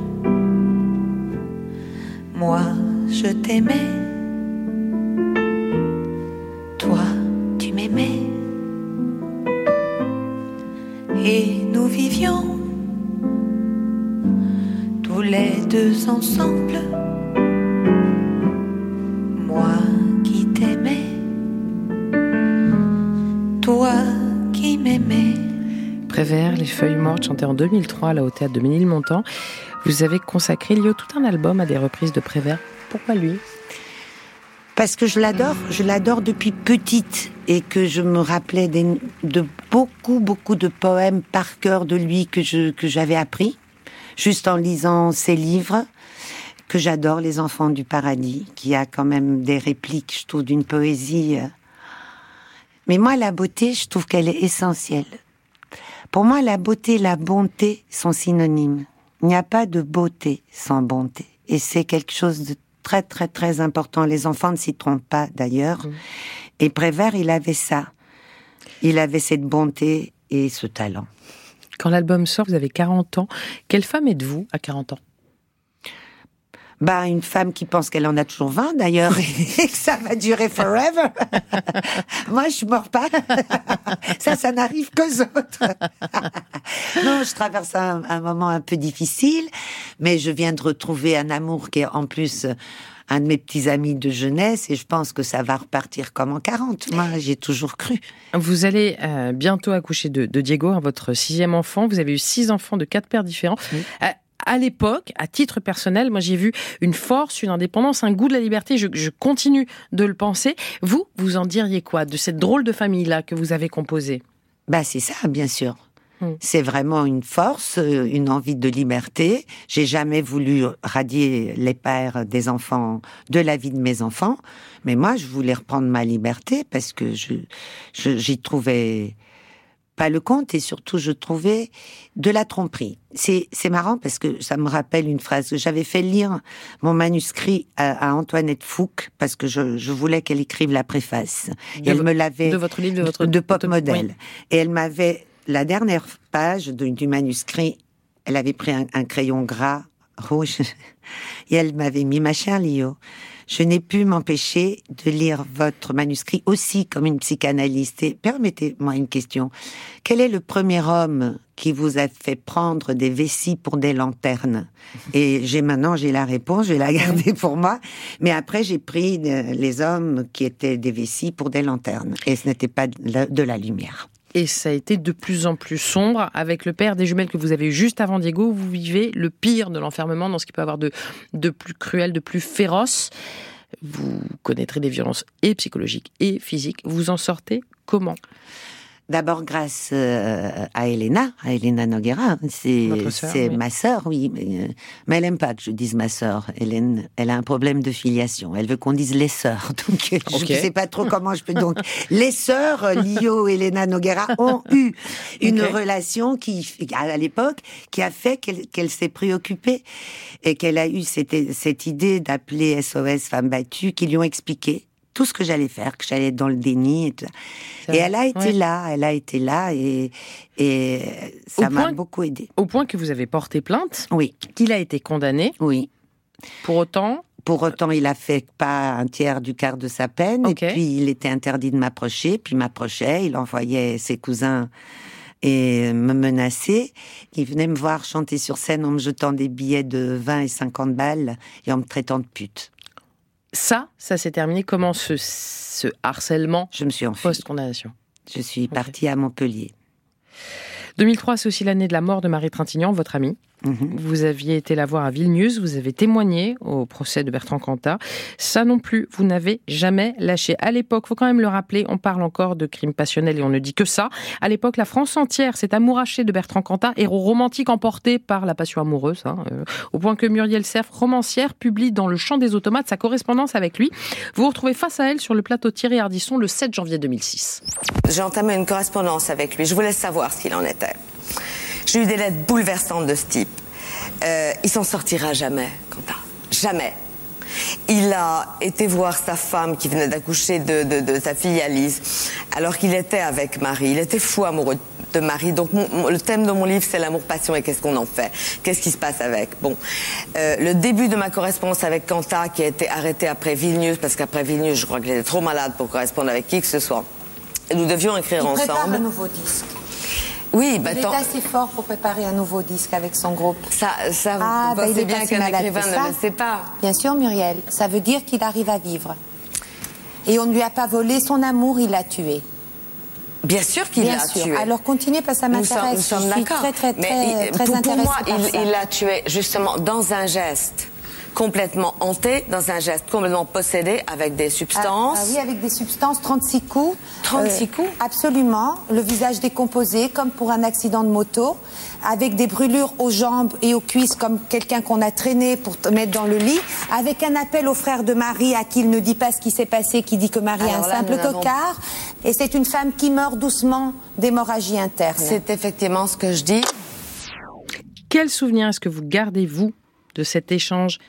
Moi, je t'aimais. Toi, tu m'aimais. Et nous vivions tous les deux ensemble. Moi qui t'aimais. Toi qui m'aimais. Prévert, Les Feuilles Mortes, chanté en deux mille trois là, au théâtre de Ménilmontant. Vous avez consacré, Lio, tout un album à des reprises de Prévert. Pourquoi lui ? Parce que je l'adore, je l'adore depuis petite et que je me rappelais des, de beaucoup, beaucoup de poèmes par cœur de lui que, je, que j'avais appris, juste en lisant ses livres, que j'adore, Les Enfants du Paradis, qui a quand même des répliques, je trouve, d'une poésie. Mais moi, la beauté, je trouve qu'elle est essentielle. Pour moi, la beauté et la bonté sont synonymes. Il n'y a pas de beauté sans bonté. Et c'est quelque chose de très, très, très important. Les enfants ne s'y trompent pas, d'ailleurs. Mmh. Et Prévert, il avait ça. Il avait cette bonté et ce talent. Quand l'album sort, vous avez quarante ans. Quelle femme êtes-vous à quarante ans ? Bah, une femme qui pense qu'elle en a toujours vingt, d'ailleurs, et que ça va durer forever. Moi, je mords pas. Ça, ça n'arrive qu'aux autres. Non, je traverse un, un moment un peu difficile, mais je viens de retrouver un amour qui est en plus un de mes petits amis de jeunesse, et je pense que ça va repartir comme en quarante. Moi, j'ai toujours cru. Vous allez euh, bientôt accoucher de, de Diego, hein, votre sixième enfant. Vous avez eu six enfants de quatre pères différents. Oui. Euh, À l'époque, à titre personnel, moi j'ai vu une force, une indépendance, un goût de la liberté. Je, je continue de le penser. Vous, vous en diriez quoi de cette drôle de famille-là que vous avez composée ? Bah c'est ça, bien sûr. Mmh. C'est vraiment une force, une envie de liberté. J'ai jamais voulu radier les pères des enfants de la vie de mes enfants, mais moi je voulais reprendre ma liberté parce que je, je j'y trouvais pas le compte, et surtout je trouvais de la tromperie. C'est, c'est marrant parce que ça me rappelle une phrase que j'avais fait lire mon manuscrit à, à Antoinette Fouque parce que je, je voulais qu'elle écrive la préface. De et elle vo- me l'avait de votre livre de votre de Pop de, Model. Oui. Et elle m'avait la dernière page de, du manuscrit. Elle avait pris un, un crayon gras rouge et elle m'avait mis: ma chère Lio, je n'ai pu m'empêcher de lire votre manuscrit aussi comme une psychanalyste. Et permettez-moi une question. Quel est le premier homme qui vous a fait prendre des vessies pour des lanternes ? Et j'ai maintenant, j'ai la réponse, je vais la garder pour moi. Mais après, j'ai pris les hommes qui étaient des vessies pour des lanternes. Et ce n'était pas de la lumière. Et ça a été de plus en plus sombre. Avec le père des jumelles que vous avez eu juste avant Diego, vous vivez le pire de l'enfermement, dans ce qu'il peut y avoir de, de plus cruel, de plus féroce. Vous connaîtrez des violences et psychologiques et physiques. Vous en sortez comment ? D'abord grâce euh, à Elena, à Elena Noguera. C'est, sœur, c'est oui. ma sœur, oui. Mais, mais elle aime pas que je dise ma sœur. Hélène, elle a un problème de filiation. Elle veut qu'on dise les sœurs. Donc, okay. je ne sais pas trop comment je peux. Donc, les sœurs, Lio et Elena Noguera, ont eu une okay. relation qui, à l'époque, qui a fait qu'elle, qu'elle s'est préoccupée et qu'elle a eu cette, cette idée d'appeler S O S Femmes Battues, qui lui ont expliqué tout ce que j'allais faire, que j'allais être dans le déni et tout ça. Et elle a été ouais. là, elle a été là et, et ça au m'a point, beaucoup aidée. Au point que vous avez porté plainte ? Oui. Qu'il a été condamné ? Oui. Pour autant ? Pour autant, il a fait pas un tiers du quart de sa peine, okay. et puis il était interdit de m'approcher, puis il m'approchait, il envoyait ses cousins et me menacer. Il venait me voir chanter sur scène en me jetant des billets de vingt et cinquante balles et en me traitant de pute. Ça, ça s'est terminé comment, ce, ce harcèlement Je me suis enfuie. Post-condamnation. Je suis partie okay. à Montpellier. deux mille trois, c'est aussi l'année de la mort de Marie Trintignant, votre amie. Mmh. Vous aviez été la voir à Vilnius, vous avez témoigné au procès de Bertrand Cantat. Ça non plus, vous n'avez jamais lâché. À l'époque, il faut quand même le rappeler, on parle encore de crimes passionnels et on ne dit que ça. À l'époque, la France entière s'est amourachée de Bertrand Cantat, héros romantique emporté par la passion amoureuse, hein, euh, au point que Muriel Cerf, romancière, publie dans Le Chant des automates sa correspondance avec lui. Vous vous retrouvez face à elle sur le plateau Thierry Ardisson le sept janvier deux mille six. J'ai entamé une correspondance avec lui, je voulais savoir ce qu'il en était. J'ai eu des lettres bouleversantes de ce type. Euh, il s'en sortira jamais, Cantat. Jamais. Il a été voir sa femme qui venait d'accoucher de, de, de sa fille Alice, alors qu'il était avec Marie. Il était fou amoureux de Marie. Donc mon, mon, le thème de mon livre, c'est l'amour-passion et qu'est-ce qu'on en fait. Qu'est-ce qui se passe avec. Bon, euh, le début de ma correspondance avec Cantat, qui a été arrêté après Vilnius, parce qu'après Vilnius, je crois qu'il était trop malade pour correspondre avec qui que ce soit. Nous devions écrire il ensemble. Il prépare un nouveau disque. Oui, bah, il tant... est assez fort pour préparer un nouveau disque avec son groupe. Ça, ça ah, vous bah, pensez bien qu'un écrivain ne le sait pas. Bien sûr, Muriel. Ça veut dire qu'il arrive à vivre. Et on ne lui a pas volé son amour, il l'a tué. Bien sûr qu'il l'a tué. Alors continuez parce que ça m'intéresse. Nous sommes, nous sommes Je suis d'accord. très, très, très, Mais très pour, pour moi, il, il l'a tué justement dans un geste complètement hanté, dans un geste complètement possédé, avec des substances. Ah, ah oui, avec des substances, trente-six coups. trente-six euh, coups Absolument. Le visage décomposé, comme pour un accident de moto, avec des brûlures aux jambes et aux cuisses, comme quelqu'un qu'on a traîné pour te mettre dans le lit, avec un appel au frère de Marie, à qui il ne dit pas ce qui s'est passé, qui dit que Marie Alors est un là, simple cocard. Avons... Et c'est une femme qui meurt doucement d'hémorragie interne. C'est effectivement ce que je dis. Quel souvenir est-ce que vous gardez, vous, de cet échange-là ?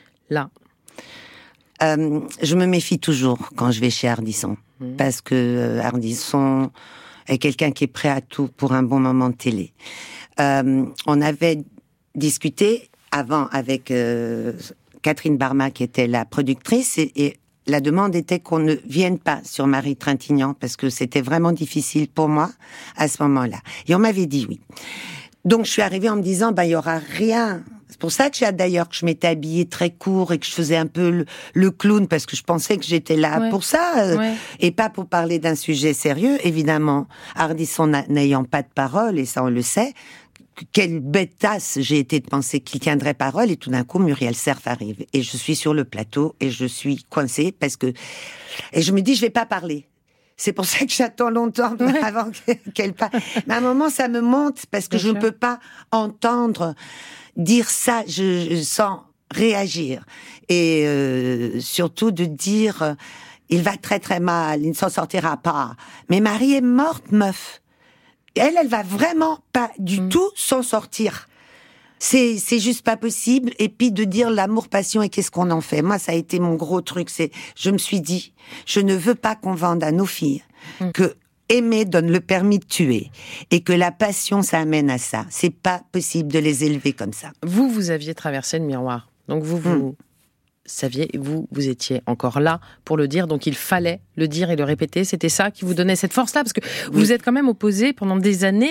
Euh, je me méfie toujours quand je vais chez Ardisson, mmh. parce que euh, Ardisson est quelqu'un qui est prêt à tout pour un bon moment de télé. Euh, on avait discuté avant avec euh, Catherine Barma, qui était la productrice, et, et la demande était qu'on ne vienne pas sur Marie Trintignant, parce que c'était vraiment difficile pour moi à ce moment-là. Et on m'avait dit oui. Donc je suis arrivée en me disant, ben il y aura rien. C'est pour ça que j'ai d'ailleurs que je m'étais habillée très court et que je faisais un peu le, le clown, parce que je pensais que j'étais là ouais. pour ça, euh, ouais. et pas pour parler d'un sujet sérieux. Évidemment, Ardisson n'ayant pas de parole, et ça on le sait, quelle bêtasse j'ai été de penser qu'il tiendrait parole, et tout d'un coup Muriel Cerf arrive. Et je suis sur le plateau, et je suis coincée, parce que... Et je me dis, je vais pas parler. C'est pour ça que j'attends longtemps ouais. avant qu'elle parle. Mais à un moment, ça me monte, parce que Bien je sûr. ne peux pas entendre... dire ça, je, je sens réagir. Et euh, surtout de dire, euh, il va très très mal, il ne s'en sortira pas. Mais Marie est morte, meuf. Elle, elle va vraiment pas du mmh. tout s'en sortir. C'est, c'est juste pas possible. Et puis de dire l'amour, passion et qu'est-ce qu'on en fait. Moi, ça a été mon gros truc. C'est, je me suis dit, je ne veux pas qu'on vende à nos filles mmh. que aimer donne le permis de tuer, et que la passion, ça amène à ça. C'est pas possible de les élever comme ça. Vous, vous aviez traversé le miroir. Donc vous, vous mmh. saviez, vous, vous étiez encore là pour le dire. Donc il fallait le dire et le répéter. C'était ça qui vous donnait cette force-là, parce que oui. vous êtes quand même opposé pendant des années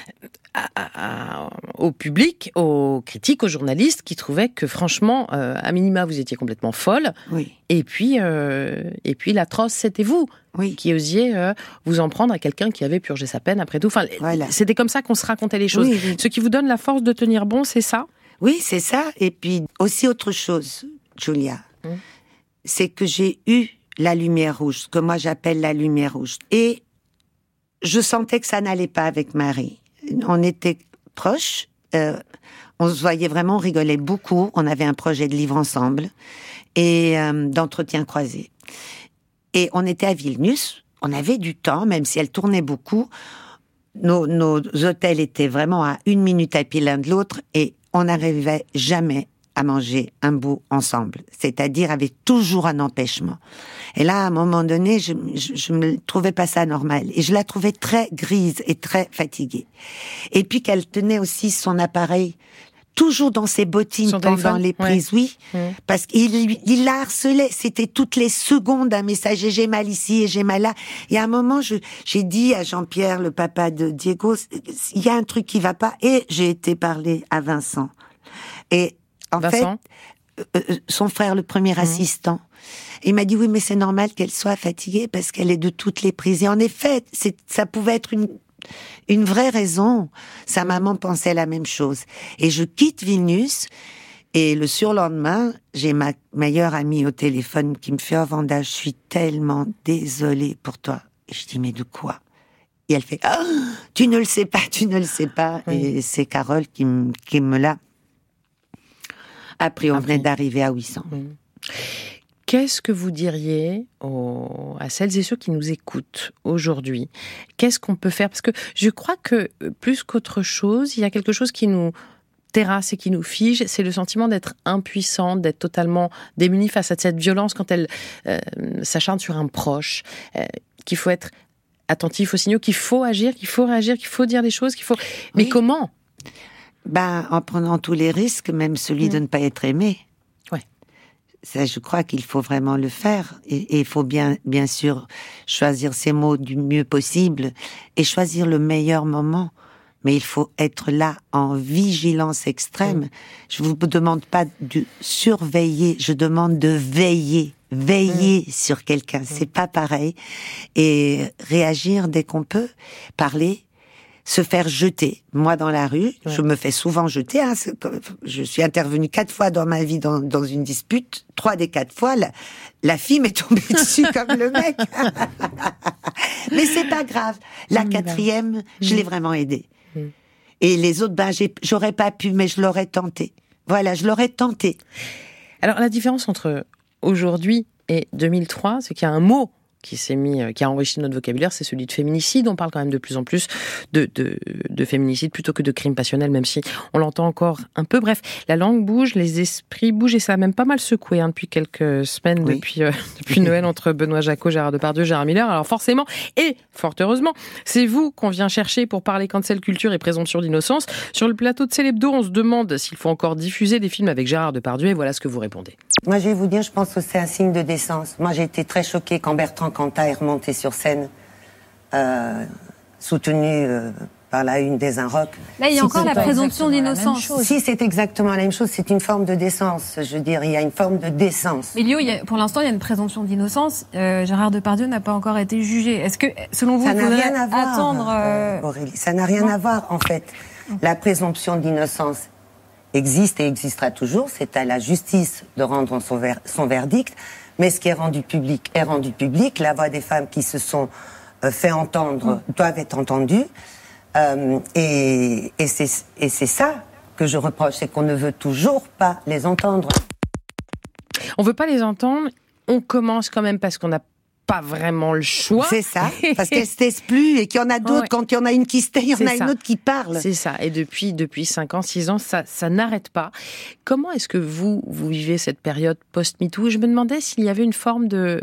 à, à, à, au public, aux critiques, aux journalistes qui trouvaient que franchement, euh, à minima, vous étiez complètement folle. Oui. Et puis, euh, et puis l'atroce, c'était vous. Oui. Qui osiez euh, vous en prendre à quelqu'un qui avait purgé sa peine après tout. Enfin, voilà. C'était comme ça qu'on se racontait les choses. Oui, oui. Ce qui vous donne la force de tenir bon, c'est ça ? Oui, c'est ça. Et puis aussi autre chose, Julia, hum. c'est que j'ai eu la lumière rouge, ce que moi j'appelle la lumière rouge. Et je sentais que ça n'allait pas avec Marie. On était proches, euh, on se voyait vraiment, on rigolait beaucoup. On avait un projet de livre ensemble et euh, d'entretien croisé. Et on était à Vilnius, on avait du temps, même si elle tournait beaucoup. Nos, nos hôtels étaient vraiment à une minute à pied l'un de l'autre, et on n'arrivait jamais à manger un bout ensemble. C'est-à-dire avec toujours un empêchement. Et là, à un moment donné, je, je, je me trouvais pas ça normal. Et je la trouvais très grise et très fatiguée. Et puis qu'elle tenait aussi son appareil toujours dans ses bottines pendant téléphone. Les prises, ouais. oui, mmh. parce qu'il il la harcelait. C'était toutes les secondes un message, et j'ai mal ici, et j'ai mal là. Et à un moment, je, j'ai dit à Jean-Pierre, le papa de Diego, il y a un truc qui va pas, et j'ai été parler à Vincent. Et en Vincent. fait, euh, son frère, le premier mmh. assistant, il m'a dit oui, mais c'est normal qu'elle soit fatiguée parce qu'elle est de toutes les prises. Et en effet, c'est, ça pouvait être une une vraie raison. Sa maman pensait la même chose. Et je quitte Vilnius, et le surlendemain, j'ai ma meilleure amie au téléphone qui me fait « Oh Vanda, je suis tellement désolée pour toi. » Et je dis « Mais de quoi ?» Et elle fait « Oh, tu ne le sais pas, tu ne le sais pas. Oui. » Et c'est Carole qui, m- qui me l'a appris. On Après. venait d'arriver à huit cents. Oui. Qu'est-ce que vous diriez aux, à celles et ceux qui nous écoutent aujourd'hui ? Qu'est-ce qu'on peut faire ? Parce que je crois que plus qu'autre chose, il y a quelque chose qui nous terrasse et qui nous fige, c'est le sentiment d'être impuissant, d'être totalement démuni face à cette violence quand elle euh, s'acharne sur un proche, euh, qu'il faut être attentif aux signaux, qu'il faut agir, qu'il faut réagir, qu'il faut dire des choses, qu'il faut... Mais oui. Comment ? Ben, en prenant tous les risques, même celui mmh. de ne pas être aimé. Ouais. Ça, je crois qu'il faut vraiment le faire. Et il faut bien, bien sûr choisir ses mots du mieux possible et choisir le meilleur moment. Mais il faut être là en vigilance extrême. Mmh. Je vous demande pas de surveiller, je demande de veiller, veiller mmh. sur quelqu'un. Mmh. C'est pas pareil. Et réagir dès qu'on peut, parler, se faire jeter. Moi, dans la rue, ouais. je me fais souvent jeter. Hein. Je suis intervenue quatre fois dans ma vie dans, dans une dispute. Trois des quatre fois, la, la fille m'est tombée dessus comme le mec. Mais c'est pas grave. La quatrième, mmh. je l'ai vraiment aidée. Mmh. Et les autres, ben, j'ai, j'aurais pas pu, mais je l'aurais tenté. Voilà, je l'aurais tenté. Alors, la différence entre aujourd'hui et deux mille trois, c'est qu'il y a un mot qui s'est mis, qui a enrichi notre vocabulaire, c'est celui de féminicide. On parle quand même de plus en plus de, de, de féminicide plutôt que de crime passionnel, même si on l'entend encore un peu. Bref, la langue bouge, les esprits bougent, et ça a même pas mal secoué hein, depuis quelques semaines, oui. depuis, euh, depuis Noël, entre Benoît Jacot, Gérard Depardieu, Gérard Miller. Alors forcément, et fort heureusement, c'est vous qu'on vient chercher pour parler cancel culture et présomption d'innocence. Sur le plateau de Célébdo, on se demande s'il faut encore diffuser des films avec Gérard Depardieu, et voilà ce que vous répondez. Moi, je vais vous dire, je pense que c'est un signe de décence. Moi, j'ai été très choquée quand Bertrand Cantat est remonté sur scène, euh, soutenu euh, par la une des Inrocks. Là, il y a encore la présomption d'innocence. Si, c'est exactement la même chose. C'est une forme de décence. Je veux dire, il y a une forme de décence. Mais Lio, il y a, pour l'instant, il y a une présomption d'innocence. Euh, Gérard Depardieu n'a pas encore été jugé. Est-ce que, selon vous, ça n'a rien à voir, attendre euh... Aurélie, ça n'a rien non. à voir, en fait. La présomption d'innocence existe et existera toujours. C'est à la justice de rendre son, ver- son verdict. Mais ce qui est rendu public est rendu public. La voix des femmes qui se sont euh, fait entendre mmh. doivent être entendues. Euh, et, et, c'est, et c'est ça que je reproche, c'est qu'on ne veut toujours pas les entendre. On veut pas les entendre. On commence quand même parce qu'on n'a pas vraiment le choix. C'est ça, parce qu'elle se taise plus et qu'il y en a d'autres, ouais. quand il y en a une qui se tait, il y en c'est a ça. Une autre qui parle. C'est ça, et depuis, depuis cinq ans, six ans, ça, ça n'arrête pas. Comment est-ce que vous, vous vivez cette période post-MeToo ? Je me demandais s'il y avait une forme de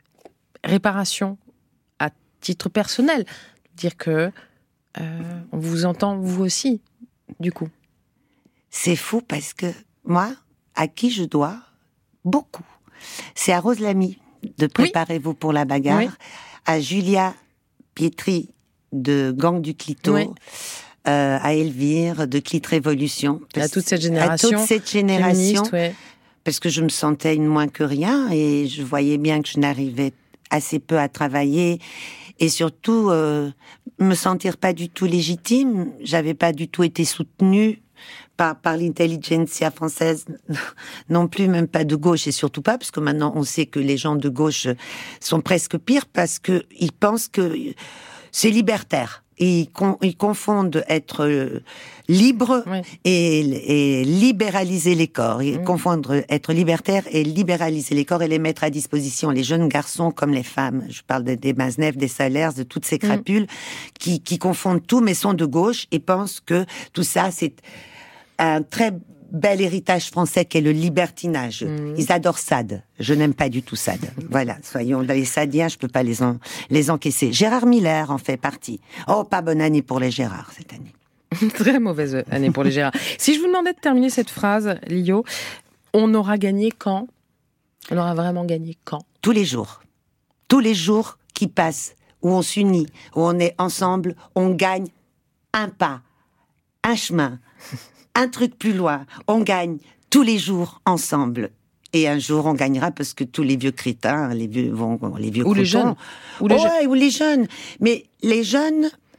réparation à titre personnel. Dire que euh, on vous entend, vous aussi, du coup. C'est fou parce que moi, à qui je dois beaucoup, c'est à Rose Lamy de Préparez-vous oui. pour la bagarre, oui. à Julia Pietri de Gang du Clito, oui. euh, à Elvire de Clit Révolution. À toute cette génération. À toute cette génération. Ouais. Parce que je me sentais une moins que rien et je voyais bien que je n'arrivais assez peu à travailler et surtout euh, me sentir pas du tout légitime. J'avais pas du tout été soutenue par, par l'intelligentsia française, non plus, même pas de gauche, et surtout pas, parce que maintenant on sait que les gens de gauche sont presque pires, parce que ils pensent que c'est libertaire. Ils, con, ils confondent être euh, libre oui. et, et libéraliser les corps. Ils oui. confondent être libertaire et libéraliser les corps et les mettre à disposition, les jeunes garçons comme les femmes. Je parle des, des Maznev, des Salers, de toutes ces crapules oui. qui, qui confondent tout, mais sont de gauche et pensent que tout ça, c'est un très bel héritage français qu'est le libertinage. Mmh. Ils adorent Sade. Je n'aime pas du tout Sade. Voilà, soyons les Sadiens, je peux pas les en, les encaisser. Gérard Miller en fait partie. Oh, pas bonne année pour les Gérard cette année. Très mauvaise année pour les Gérard. Si je vous demandais de terminer cette phrase, Lio, on aura gagné quand ? On aura vraiment gagné quand ? Tous les jours. Tous les jours qui passent, où on s'unit, où on est ensemble, on gagne un pas, un chemin. Un truc plus loin, on gagne tous les jours ensemble. Et un jour, on gagnera parce que tous les vieux crétins, les vieux, vont, les vieux ou les jeunes, ou les, ouais, jeunes. ou les jeunes. Mais les jeunes,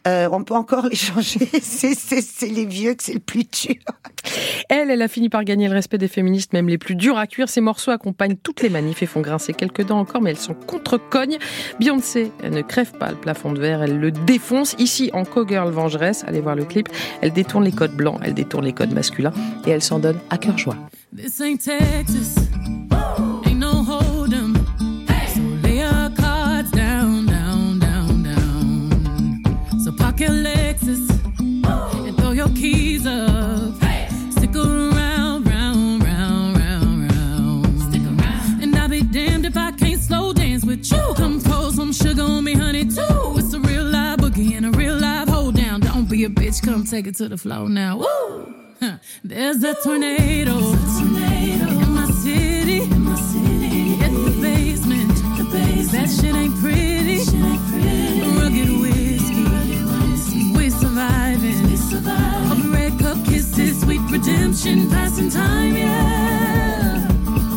Euh, on peut encore les changer. C'est, c'est, c'est les vieux que c'est le plus dur. Elle, elle a fini par gagner le respect des féministes, même les plus durs à cuire. Ses morceaux accompagnent toutes les manifs et font grincer quelques dents encore, mais elles sont contre-cognes. Beyoncé, elle ne crève pas le plafond de verre, elle le défonce. Ici, en Cowgirl Vengeresse, allez voir le clip, elle détourne les codes blancs, elle détourne les codes masculins et elle s'en donne à cœur joie. This ain't Texas, ain't no hold'em. So lay your cards down, down, down, down. So park your Lexus and throw your keys up. Stick around, round, round, round, round. Stick around. And I'll be damned if I can't slow dance with you. Come pour some sugar on me, honey, too. It's a real live boogie and a real live hold down. Don't be a bitch, come take it to the floor now. Woo! Huh. There's a tornado, a tornado in my city, in my city. Hit the basement, the basement. That shit ain't pretty, shit ain't pretty. Rugged whiskey, rugged whiskey. We surviving, we surviving. All the red cup kisses, sweet redemption, passing time, yeah.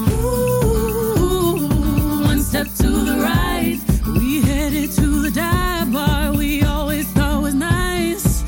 Ooh, one step to the right, we headed to the dive bar we always thought was nice.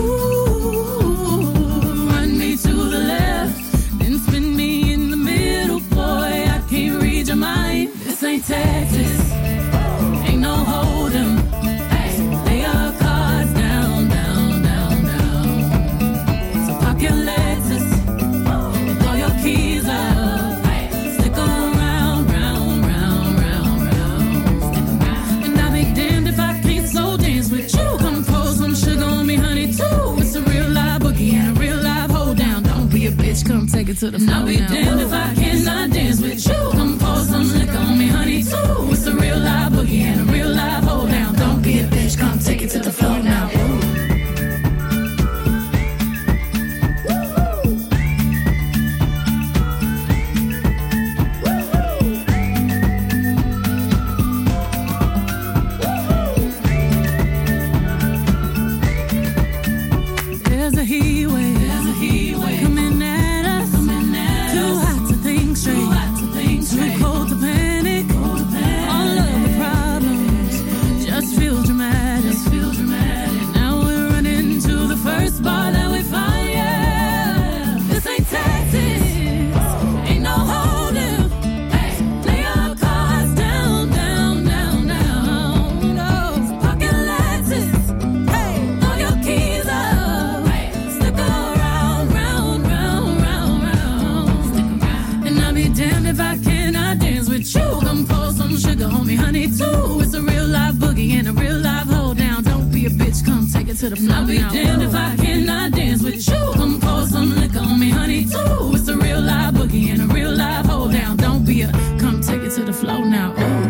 This ain't Texas, ain't no hold'em. Lay your cards down, down, down, down. So park your Lexus and throw your keys up. Stick around, round, round, round, round. And I'll be damned if I can't slow dance with you. Come pour some sugar on me, honey, too. It's a real live boogie and a real live hold down. Don't be a bitch, come take it to the floor. I'll be damned if I cannot dance with you. Come pour some liquor on me, honey, too. It's a real live boogie and a real live hold down. Don't be a bitch, come take it to the floor now. Ooh. There's a heat wave, there's a heat wave coming at us, coming at us. Too hot to think straight, too hot to think straight. Too cold to panic, cold to panic. All of the problems just feel dramatic, just feel dramatic. Now we're running to the first bar that we find, yeah. This ain't Texas, ain't no hold'em. Hey, lay your cards down, down, down, down. No, pocket Lexus, hey, throw your keys up. Stick around, round, round, round, round. And I'll be damned if I cannot dance with you. Come pour some sugar on me, honey, too. It's a real live boogie and a real live hold down. Don't be a bitch, come take it to the floor. I'll be damned if I cannot dance with you. Come pour some liquor on me, honey, too. It's a real live boogie and a real live hold down. Don't be a, come take it to the floor now. Ooh.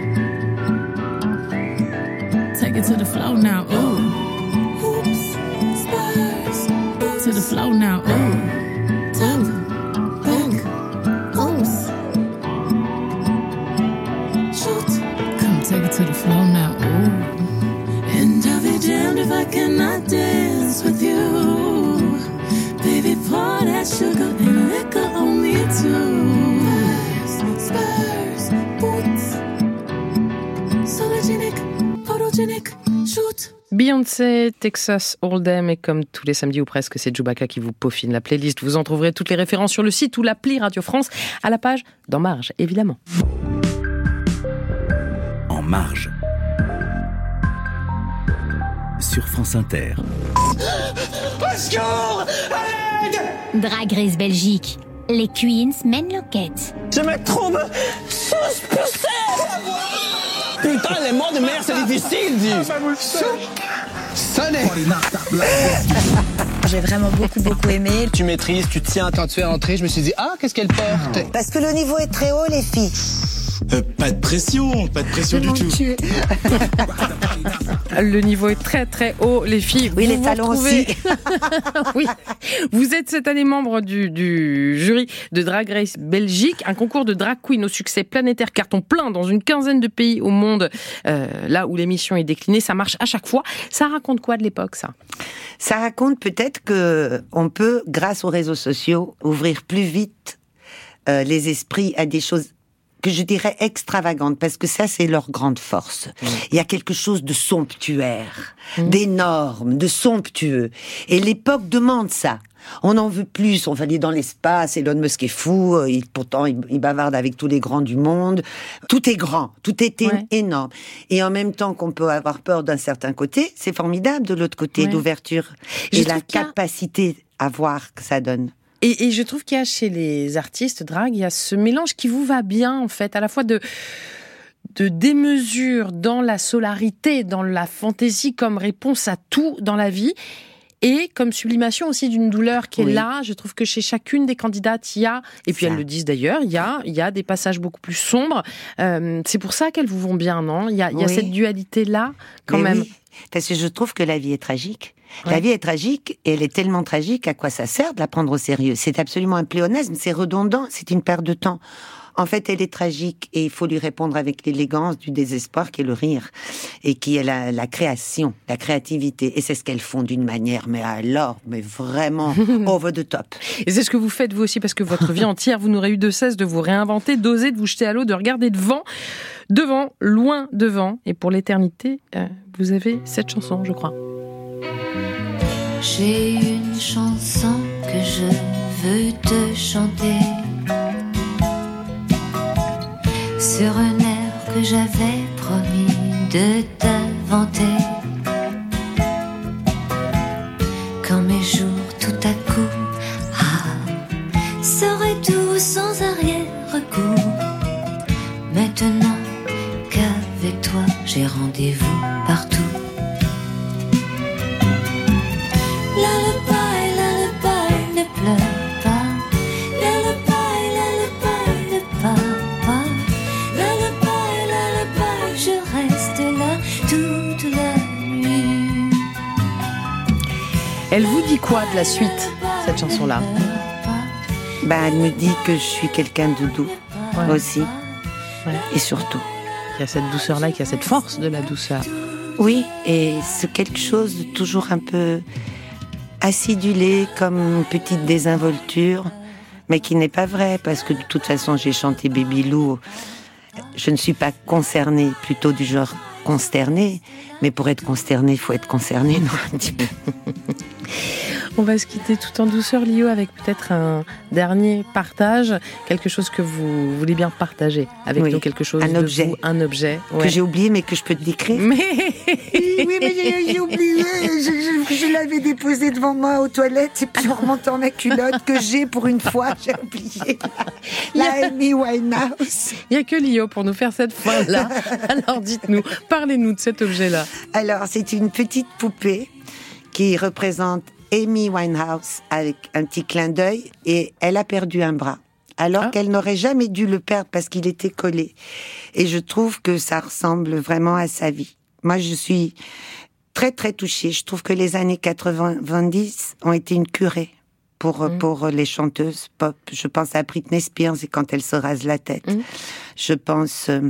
Take it to the floor now. Ooh. Hoops, spurs, to the floor now. Ooh. Top, back, oops. Shoot, come take it to the floor now. Ooh. And I'll be damned if I cannot dance with you. Baby, pour that sugar and liquor on me too. Spurs, boots, sologenic, photogenic, shoot. Beyoncé, Texas Hold'em, et comme tous les samedis ou presque, c'est Chewbacca qui vous peaufine la playlist. Vous en trouverez toutes les références sur le site ou l'appli Radio France, à la page d'En Marge, évidemment. En marge. Sur France Inter. Drag Race Belgique. Les Queens mènent l'enquête. Je me trouve suspectée. Putain, les mots de mer, c'est difficile, dis. Sonnet. J'ai vraiment beaucoup, beaucoup aimé. Tu maîtrises, tu tiens quand tu es entrée. Je me suis dit, ah, qu'est-ce qu'elle porte? Parce que le niveau est très haut, les filles. Euh, pas de pression, pas de pression du tout. Le niveau est très très haut, les filles. Oui, vous les vous talons retrouvez... aussi. Oui, vous êtes cette année membre du, du jury de Drag Race Belgique, un concours de drag queen au succès planétaire, carton plein dans une quinzaine de pays au monde, euh, là où l'émission est déclinée. Ça marche à chaque fois. Ça raconte quoi de l'époque, ça? Ça raconte peut-être que on peut, grâce aux réseaux sociaux, ouvrir plus vite euh, les esprits à des choses que je dirais extravagantes, parce que ça, c'est leur grande force. Mmh. Il y a quelque chose de somptuaire, mmh. d'énorme, de somptueux. Et l'époque demande ça. On en veut plus, on va aller dans l'espace, Elon Musk est fou, il, pourtant il, il bavarde avec tous les grands du monde. Tout est grand, tout est ouais. énorme. Et en même temps qu'on peut avoir peur d'un certain côté, c'est formidable de l'autre côté, ouais. d'ouverture. Et la capacité à voir que ça donne. Et, et je trouve qu'il y a chez les artistes drag, il y a ce mélange qui vous va bien, en fait, à la fois de... de démesure dans la solarité, dans la fantaisie comme réponse à tout dans la vie, et comme sublimation aussi d'une douleur qui est oui. là. Je trouve que chez chacune des candidates, il y a, et puis ça. Elles le disent d'ailleurs, il y a, il y a des passages beaucoup plus sombres. Euh, c'est pour ça qu'elles vous vont bien, non ? Il y a, il y a oui. cette dualité-là, quand mais même. Oui. Parce que je trouve que la vie est tragique. Ouais. La vie est tragique, et elle est tellement tragique, à quoi ça sert de la prendre au sérieux ? C'est absolument un pléonasme, c'est redondant, c'est une perte de temps. En fait, elle est tragique et il faut lui répondre avec l'élégance du désespoir qui est le rire et qui est la, la création, la créativité. Et c'est ce qu'elles font d'une manière, mais alors, mais vraiment over the top. Et c'est ce que vous faites vous aussi, parce que votre vie entière, vous n'aurez eu de cesse de vous réinventer, d'oser, de vous jeter à l'eau, de regarder devant, devant, loin devant. Et pour l'éternité, euh, vous avez cette chanson, je crois. J'ai une chanson que je veux te chanter. Sur un air que j'avais promis de t'inventer. Quand mes jours tout à coup ah, seraient tout sans arrière-recours. Maintenant qu'avec toi j'ai rendez-vous partout. Lullaby, lullaby, ne pleure pas. Lullaby, lullaby, ne pars pas. Je reste là toute la nuit. Elle vous dit quoi de la suite, cette chanson-là ? Bah, elle me dit que je suis quelqu'un de doux, ouais. aussi. Ouais. Et surtout. Il y a cette douceur-là, il y a cette force de la douceur. Oui, et c'est quelque chose de toujours un peu acidulé, comme une petite désinvolture, mais qui n'est pas vrai, parce que de toute façon, j'ai chanté Baby Lou. Je ne suis pas concernée, plutôt du genre consternée, mais pour être consternée, il faut être concernée, non, un petit peu. On va se quitter tout en douceur, Lio, avec peut-être un dernier partage, quelque chose que vous voulez bien partager avec oui, nous, quelque chose un de objet. vous, un objet ouais. que j'ai oublié, mais que je peux te décrire. Mais oui, mais j'ai, j'ai oublié, je, je, je l'avais déposé devant moi aux toilettes, et puis en remontant ma culotte que j'ai pour une fois, j'ai oublié la, la Amy Winehouse. Il n'y a que Lio pour nous faire cette fin-là. Alors dites-nous, parlez-nous de cet objet-là. Alors, c'est une petite poupée qui représente Amy Winehouse avec un petit clin d'œil, et elle a perdu un bras, alors ah. qu'elle n'aurait jamais dû le perdre parce qu'il était collé. Et je trouve que ça ressemble vraiment à sa vie. Moi, je suis très très touchée. Je trouve que les années quatre-vingt-dix ont été une curée pour mmh. pour les chanteuses pop. Je pense à Britney Spears et quand elle se rase la tête. Mmh. Je pense euh,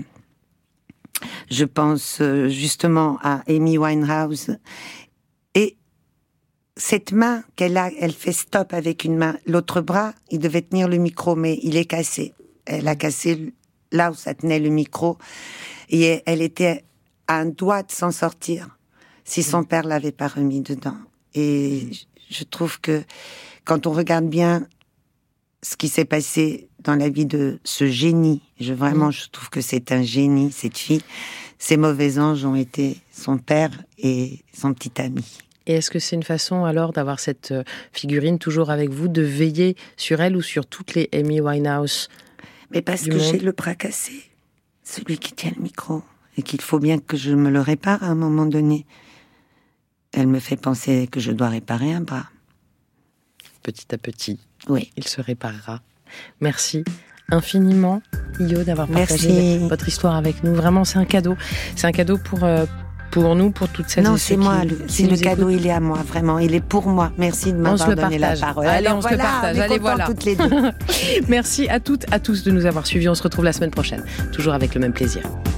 je pense euh, justement à Amy Winehouse. Et cette main qu'elle a, elle fait stop avec une main. L'autre bras, il devait tenir le micro, mais il est cassé. Elle a cassé là où ça tenait le micro. Et elle était à un doigt de s'en sortir si son père l'avait pas remis dedans. Et je trouve que quand on regarde bien ce qui s'est passé dans la vie de ce génie, je, vraiment, je trouve que c'est un génie, cette fille. Ses mauvais anges ont été son père et son petit ami. Et est-ce que c'est une façon alors d'avoir cette figurine toujours avec vous, de veiller sur elle ou sur toutes les Amy Winehouse ? Mais parce que monde. J'ai le bras cassé, celui qui tient le micro, et qu'il faut bien que je me le répare à un moment donné. Elle me fait penser que je dois réparer un bras. Petit à petit, oui. il se réparera. Merci infiniment, Io, d'avoir partagé Merci. votre histoire avec nous. Vraiment, c'est un cadeau. C'est un cadeau pour... Euh, Pour nous, pour toutes celles non, et ceux c'est moi, qui, le, qui c'est le cadeau, écoutent. il est à moi, vraiment, il est pour moi. Merci de m'avoir donné la parole. Allez, Alors on voilà, se le partage. on est Allez, voilà. Toutes les deux. Merci à toutes, à tous de nous avoir suivis. On se retrouve la semaine prochaine, toujours avec le même plaisir.